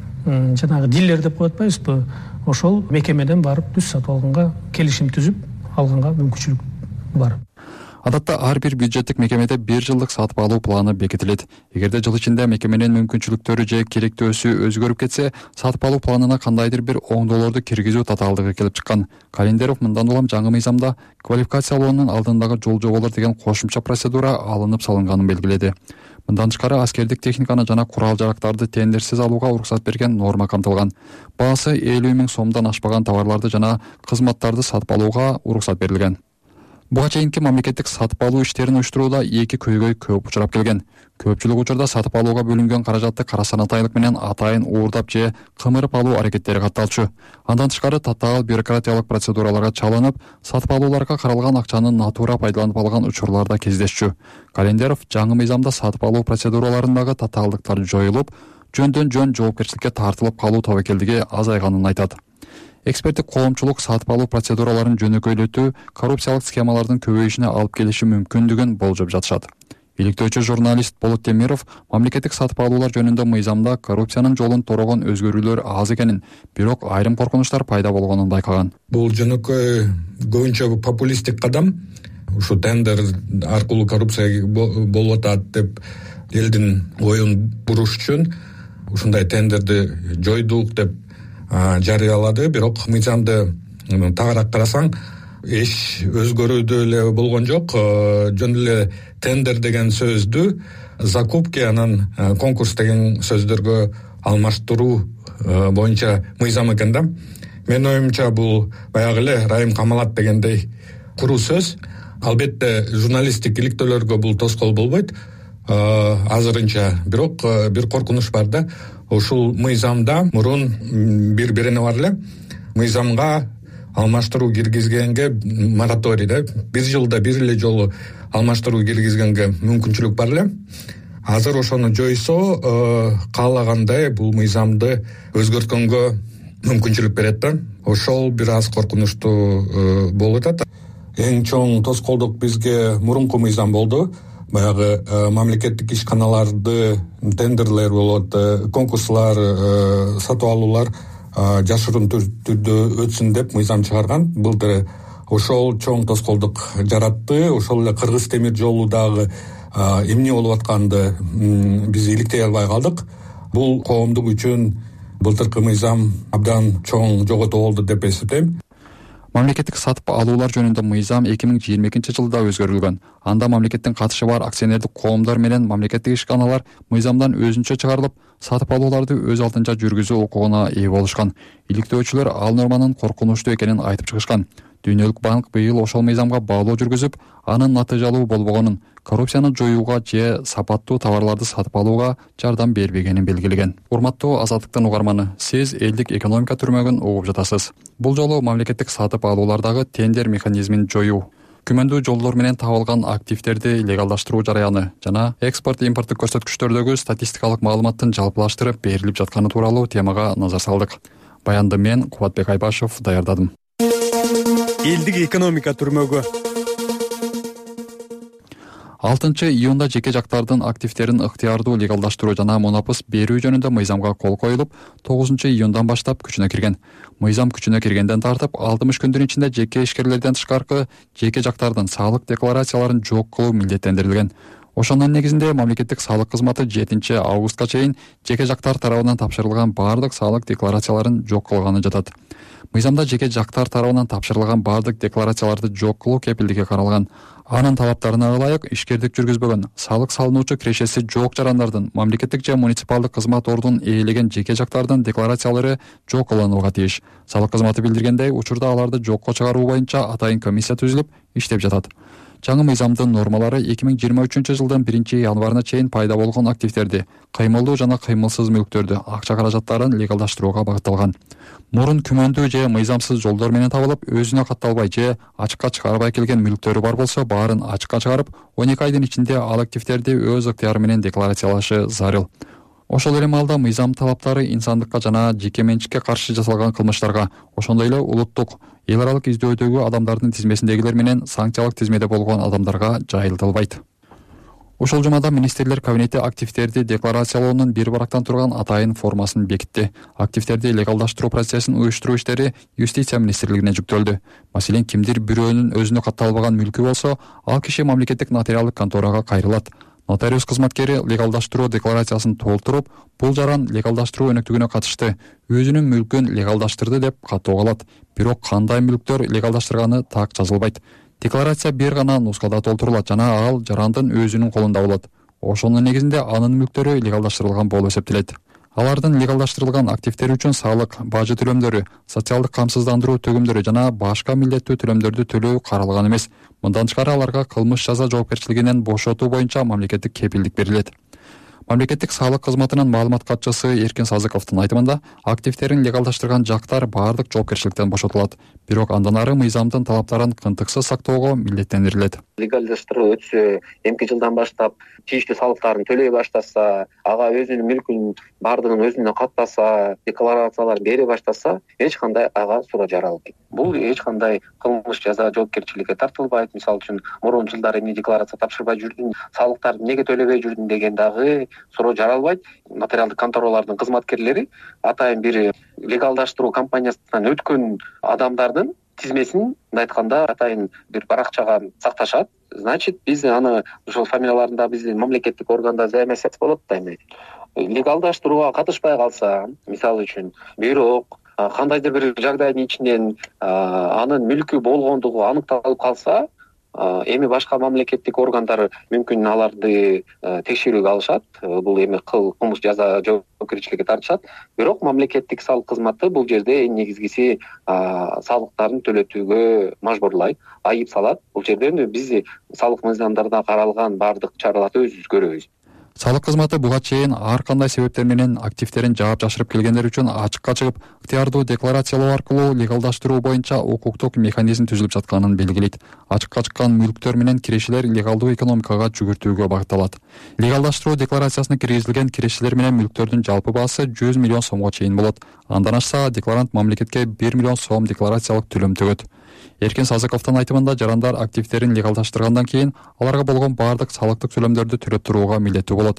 жанагы дилер деп коет атпайбызбы? Ошол мекемеден барып түз сатып алганга келишим түзүп алганга мүмкүнчүлүк бар. Адатта ар бир бюджеттик мекемеде 1 жылдык сатып алуу планы бекитилет. Эгерде жыл ичинде мекеменин мүмкүнчүлүктөрү же керектөөсү өзгөрүп кетсе, сатып алуу планына кандайдыр бир оңдоолорду киргизүү татаалдыгы келип чыккан. Календеров мындан улам жаңы мыйзамда квалификациялоонун алдындагы жол жоболор деген кошумча процедура алынып салынганын белгиледи. Мындан тышкары аскердик техниканы жана курал-жарактарды тендерсиз алууга уруксат берген норма камтылган. Баасы 50 000 сомдон ашпаган товарларды жана кызматтарды сатып алууга уруксат берилген. Буга чейинки мамлекеттик сатып алуу иштерин уюштурууда эки көйгөй көп учурап келген. Көпчүлүк учурда сатып алууга бөлүнгөн каражатты карасанатайлык менен атайын уурдап же кымырып алуу аракеттери катталчу. Андан тышкары татаал бюрократиялык процедураларга чалынып, сатып алууларга каралган акчаны натуура пайдаланып алган учурлар да кездешчү. Календеров жаңы мыйзамда сатып алуу процедураларындагы татаалдыктар жоюлуп, жөндөн жөн жоопкерчиликке тартылып калуу тобокелдиги азайганын айтат. Эксперттик коомчулук сатып алуу процедураларын жөнөкөйлөтүү коррупциялык схемалардын көбөйүшүнө алып келиши мүмкүндүгүн болжоп жатышат. Иликтөөчү журналист Болот Темиров мамлекеттик сатып алуулар жөнүндө мыйзамда коррупциянын жолун торогон өзгөрүүлөр аз экенин, бирок айрым коркунучтар пайда болгонун байкаган. Бул жөнөкөй көбүнчө популисттик кадам. Ушу тендер аркылуу коррупция болуп атат деп элдин оюн буруш үчүн ушундай тендерди жойдук деп жарыялады. Бирок мыйзамды тагыраак карасаң, эч өзгөрүүдө эле болгон жок. Жөн эле тендер деген сөздү закупки анан конкурс деген сөздөргө алмаштыруу боюнча мыйзам экен да. Менин оюмча бул баягы эле Райым Камалат дегендей куру сөз. Албетте журналисттик иликтөөлөргө бул тоскоол болбойт азырынча. Бирок бир коркунуч бар да. Ушул мыйзамда мурун бир берене бар эле. Мыйзамга алмаштыруу киргизгенге мораторий да. Бир жылда бир эле жолу алмаштыруу киргизгенге мүмкүнчүлүк бар эле. Азыр ошону жойсо, каалагандай бул мыйзамды өзгөрткөнгө мүмкүнчүлүк берет да. Ошол бир аз коркунучтуу болуп атат. Эң чоң тоскоолдук бизге мурунку мыйзам болду. Баягы мамлекеттик ишканаларды тендерлер болот, конкурслар, сатып алуулар жашыруун түрдө өтсүн деп мыйзам чыгарган. Былтыр ошол чоң тоскоолдук жаратты. Ошол эле Кыргыз темир жолу дагы эмне болуп атканды биз иликтей албай калдык. Бул коомдук үчүн былтыркы мыйзам абдан чоң жоготуу болду деп эсептейм. Мамлекеттик сатып алуулар жөнүндө мыйзам 2022-жылда өзгөрүлгөн. Анда мамлекеттин катышы бар акционердик коомдор менен мамлекеттик ишканалар мыйзамдан өзүнчө чыгарылып, сатып алууларды өз алдынча жүргүзүү укугуна ээ болушкан. Иликтөөчүлөр ал норманын коркунучтуу экенин айтып чыгышкан. Дүйнөлүк банк быйыл ошол мыйзамга баалоо жүргүзүп, анын натыйжалуу болбогонун, коррупцияны жоюуга же сапаттуу товарларды сатып алууга жардам бербегенин белгилеген. Урматтуу Азаттыктын угарманы, сиз элдик экономика түрмөгүн угуп жатасыз. Бул жолу мамлекеттик сатып алуулардагы тендер механизмин жоюу, күмөндүү жолдор менен табылган активдерди легалдаштыруу жараяны жана экспорт-импорттук көрсөткүчтөрдөгү статистикалык маалыматтын жалпылаштырып берилип жатканы тууралуу темага назар салдык. Баянды мен Кубатбек Айбашев даярдадым. Элдик экономика түрмөгү. 6-июнда жеке жактардын активдерин ыктыярдуу легалдаштыруу жана монопуз берүү жөнүндө мыйзамга кол коюлуп, 9-июндан баштап күчүнө кирген. Мыйзам күчүнө киргенден тартып 60 күндүн ичинде жеке ишкерлерден тышкаркы жеке жактардын салык декларацияларын жок кылуу милдеттендирилген. Ошонун негизинде мамлекеттик салык кызматы 7-августка чейин жеке жактар тарабынан тапшырылган бардык салык декларацияларын жок кылганы жатат. Мыйзамда жеке жактар тарабынан тапшырылган бардык декларацияларды жок кылуу кепилдиги каралган. Анын талаптарына ылайык ишкердик жүргүзбөгөн, салык салынуучу кирешеси жок жарандардын, мамлекеттик же муниципалдык кызмат ордун ээлеген жеке жактардын декларациялары жок кылынууга тийиш. Салык кызматы билдиргендей, учурда аларды жокко чыгаруу боюнча атайын комиссия түзүлүп, иштеп жатат. Жаңы мыйзамдын нормалары 2023-жылдын 1-январына чейин пайда болгон активдерди, кыймылдуу жана кыймылсыз мүлктөрдү, акча каражаттарын легалдаштырууга багытталган. Мурун күмөндүү же мыйзамсыз жолдор менен табылып, өзүнө катталбай же ачыкка чыгарбай келген мүлктөрү бар болсо, баарын ачыкка чыгарып, 12 айдын ичинде ал активдерди өз ыктыяры менен декларациялашы зарыл. Ошол эле маалда мыйзам талаптары инсандыкка жана жеке менчикке каршы жасалган кылмыштарга, ошондой эле улуттук, эл аралык издөөдөгү адамдардын тизмесиндегилер менен санкциялык тизмеде болгон адамдарга жайылтылбайт. Ушул жумада министрлер кабинети активдерди декларациялоонун бир барактан турган атайын формасын бекитти. Активдерди легалдаштыруу процессин уюштуруу иштери Юстиция министрлигине жүктөлдү. Маселен, кимдир бирөөнүн өзүнө катталбаган мүлкү болсо, ал киши мамлекеттик нотариалдык конторага кайрылат. Нотариус кызматкери легалдаштыруу декларациясын толтуруп, бул жаран легалдаштыруу өнөктүгүнө катышты, өзүнүн мүлкүн легалдаштырды деп каттоо алат. Бирок кандай мүлктөр легалдаштырганы так жазылбайт. Декларация бир гана нускада толтурулат жана ал жарандын өзүнүн колунда болот. Ошонун негизинде анын мүлктөрү легалдаштырылган болуп эсептелет. Алардын легалдаштырылган активдери үчүн салык, бажы төлөмдөрү, социалдык камсыздандыруу төгүмдөрү жана башка милдеттүү төлөмдөрдү төлөө каралган эмес. Мындан тышкары аларга кылмыш жаза жоопкерчилигинен бошотуу боюнча мамлекеттик кепилдик берилет. Мамлекеттик салык кызматынын маалымат катчысы Эркин Сазыковдун айтымында, активдерин легалдаштырган жактар баардык жоопкерчиликтен бошотулат. Бирок андан ары мыйзамдын талаптарын кынтыксыз сактоого милдеттендирилет. Легалдаштыруу өтсө, эмки жылдан баштап тийиштүү салыктарын төлөй баштаса, ага өзүнүн мүлкүн баардыгын өзүнө каттаса, декларациялар бере баштаса, эч кандай ага суроо жаралбайт. Бул эч кандай кылмыш жаза жоопкерчиликке тартылбайт. Мисалы үчүн, мурун жылдары эмне декларация тапшырбай жүрдүң, салыктарды эмнеге төлөбөй жүрдүң деген дагы суроо жаралбайт. Нотариалдык конторалардын кызматкерлери атайын бир легалдаштыруу компаниясынан өткөн адамдардын тизмесин, мындай айтканда, атайын бир баракчага сакташат. Значит, биз аны ошол фамилияларында биздин мамлекеттик органда заемасять болот да эми. Легалдаштырууга катышпай калса, мисалы үчүн, бирок кандайдыр бир жагдайдын ичинен анын мүлкү болгондугу аныкталып калса, эми башка мамлекеттик органдар мүмкүн аларды текшерүүгө алышат. Бул эми кылмыш жаза жоопкерчиликке тартышат. Бирок мамлекеттик салык кызматы бул жерде эң негизгиси салыктарын төлөтүүгө мажбурлайт, айып салат. Бул жерден биз салык мыйзамдарында каралган баардык чараларды өзүбүз көрөбүз. Салык кызматы буга чейин ар кандай себептер менен активдерин жаап жашырып келгендер үчүн ачыкка чыгып, ыктыярдуу декларациялоо аркылуу легалдаштыруу боюнча укуктук механизм түзүлүп жатканын белгилейт. Ачыкка чыккан мүлктөр менен кирешилер легалдуу экономикага жүгүртүүгө багытталат. Легалдаштыруу декларациясына киргизилген кирешилер менен мүлктөрдүн жалпы баасы 100 миллион сомго чейин болот. Андан ашса, декларант мамлекетке 1 миллион сом декларациялык төлөм төгөт. Эркин Сазыковдун айтымында, жарандар активдерин легалдаштыргандан кийин аларга болгон баардык салыктык төлөмдөрдү төлөп турууга милдеттүү болот.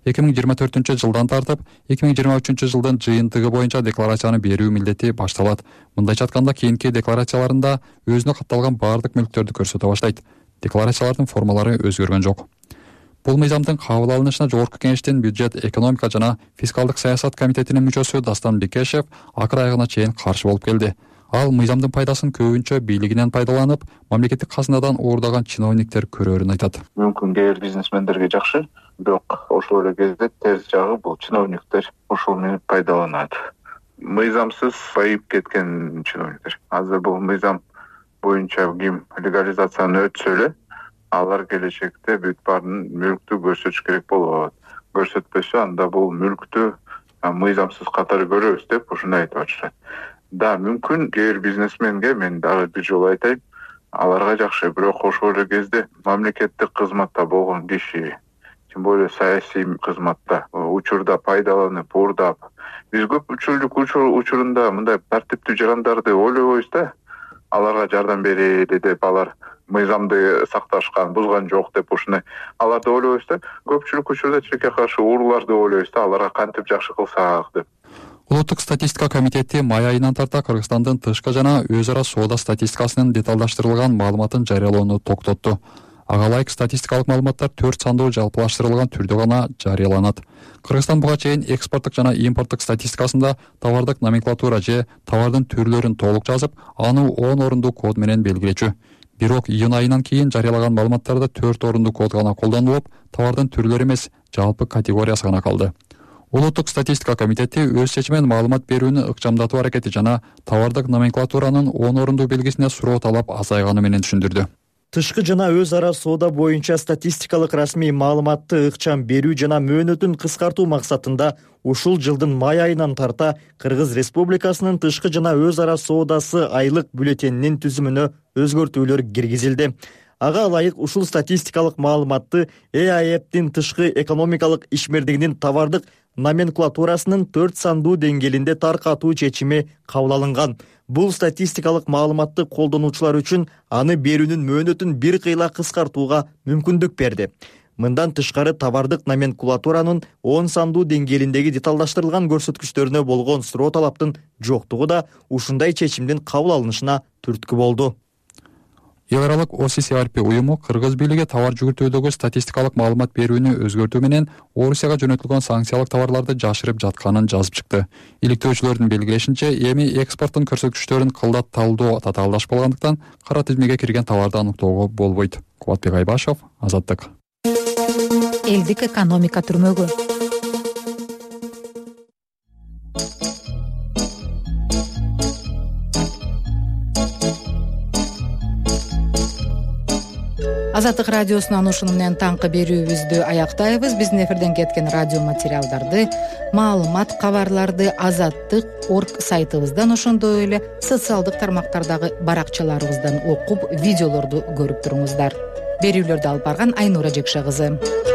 2024 жылдан тартып 2023 жылдын жыйынтыгы боюнча декларацияны берүү милдети башталат. Мындайча айтканда, кийинки декларацияларында өзүнө катталган баардык мүлктөрдү көрсөтө баштайт. Декларациялардын формалары өзгөргөн жок. Бул мыйзамдын кабыл алынышына Жогорку Кеңештин бюджет, экономика жана фискалдык саясат комитетинин мүчөсү Дастан Бекешев акыр айыгына чейин каршы болуп келди. Ал мыйзамдын пайдасын көбүнчө бийлигинен пайдаланып, мамлекеттик казынадан уурдаган чиновниктер көрөрүн айтат. Мүмкүн кээ бир бизнесмендерге жакшы, бирок ошол эле кезде терс жагы бул чиновниктер ошол менен пайдаланат. Мыйзамсыз байып кеткен чиновниктер. Азыр бул мыйзам боюнча ким легализацияны өтсө эле, алар келечекте бүт баарын мүлктү көрсөтүш керек болот. Көрсөтпөсө, анда бул мүлктү мыйзамсыз катары көрөбүз деп ушундай айтып атышат. Да, мүмкүн кээ бир бизнесменге мен дагы бир жолу айтайын, аларга жакшы, бирок ошол эле кезде мамлекеттик кызматта болгон киши, тем более саясий кызматта учурда пайдаланып, уурдап, биз көпчүлүк учурунда мындай тартиптүү жарандарды ойлобойбуз да, аларга жардам берели деп, алар мыйзамды сакташкан, бузган жок деп ушундай аларды ойлойбуз да. Көпчүлүк учурда тилекке каршы урууларды ойлойбуз да, аларга кантип жакшы кылсак деп. Улуттук статистика комитети май айынан тарта Кыргызстандын тышкы жана өз ара соода статистикасынын деталдаштырылган маалыматын жарыялоону токтотту. Ага ылайык статистикалык маалыматтар 4 сандуу жалпылаштырылган түрдө гана жарыяланат. Кыргызстан буга чейин экспорттук жана импорттук статистикасында товардык номенклатура же товардын түрлөрүн толук жазып, аны 10 орундуу код менен белгилечү. Бирок июнь айынан кийин жарыялаган маалыматтарда 4 орундуу код гана колдонулуп, товардын түрлөрү эмес, жалпы категориясы гана калды. Улуттук статистика комитети өз чечимен маалымат берүүнү ыкчамдатуу аракети жана товардык номенклатуранын 10 орундуу белгисине суроо талап азайганы менен түшүндүрдү. Тышкы жана өз ара соода боюнча статистикалык расмий маалыматты ыкчам берүү жана мөөнөтүн кыскартуу максатында ушул жылдын май айынан тарта Кыргыз Республикасынын тышкы жана өз ара соодасы айлык бюллетенинин түзүмүнө өзгөртүүлөр киргизилди. Ага ылайык ушул статистикалык маалыматты ЭАЭПтин тышкы экономикалык ишмердигинин товардык номенклатурасынын 4 сандуу деңгээлинде таркатуу чечими кабыл алынган. Бул статистикалык маалыматты колдонуучулар үчүн аны берүүнүн мөөнөтүн бир кыйла кыскартууга мүмкүндүк берди. Мындан тышкары товардык номенклатуранын 10 сандуу деңгээлиндеги деталдаштырылган көрсөткүчтөрүнө болгон суроо талаптын жоктугу да ушундай чечимдин кабыл алынышына түрткү болду. Эл аралык ОССЕ уюму Кыргыз бийлиги товар жүгүртүүдөгү статистикалык маалымат берүүнү өзгөртүү менен Орусияга жөнөтүлгөн санкциялык товарларды жашырып жатканын жазып чыкты. Иликтөөчүлөрдүн белгилешинче, эми экспорттун көрсөткүчтөрүн кылдат талдоо татаалдашпагандыктан кара тизмеге кирген товарды аныктоого болбойт. Кубатбек Айбашев, Азаттык. Элдик экономика түрмөгү. Азаттык радиосунан ушуну менен таңкы берүүбүздү аяктайбыз. Биздин эфирден кеткен радио материалдарды, маалымат, кабарларды azattyk.org сайтыбыздан, ошондой эле социалдык тармактардагы баракчаларыбыздан окуп, видеолорду көрүп туруңуздар. Берүүлөрдү алып барган Айнура Жекше кызы.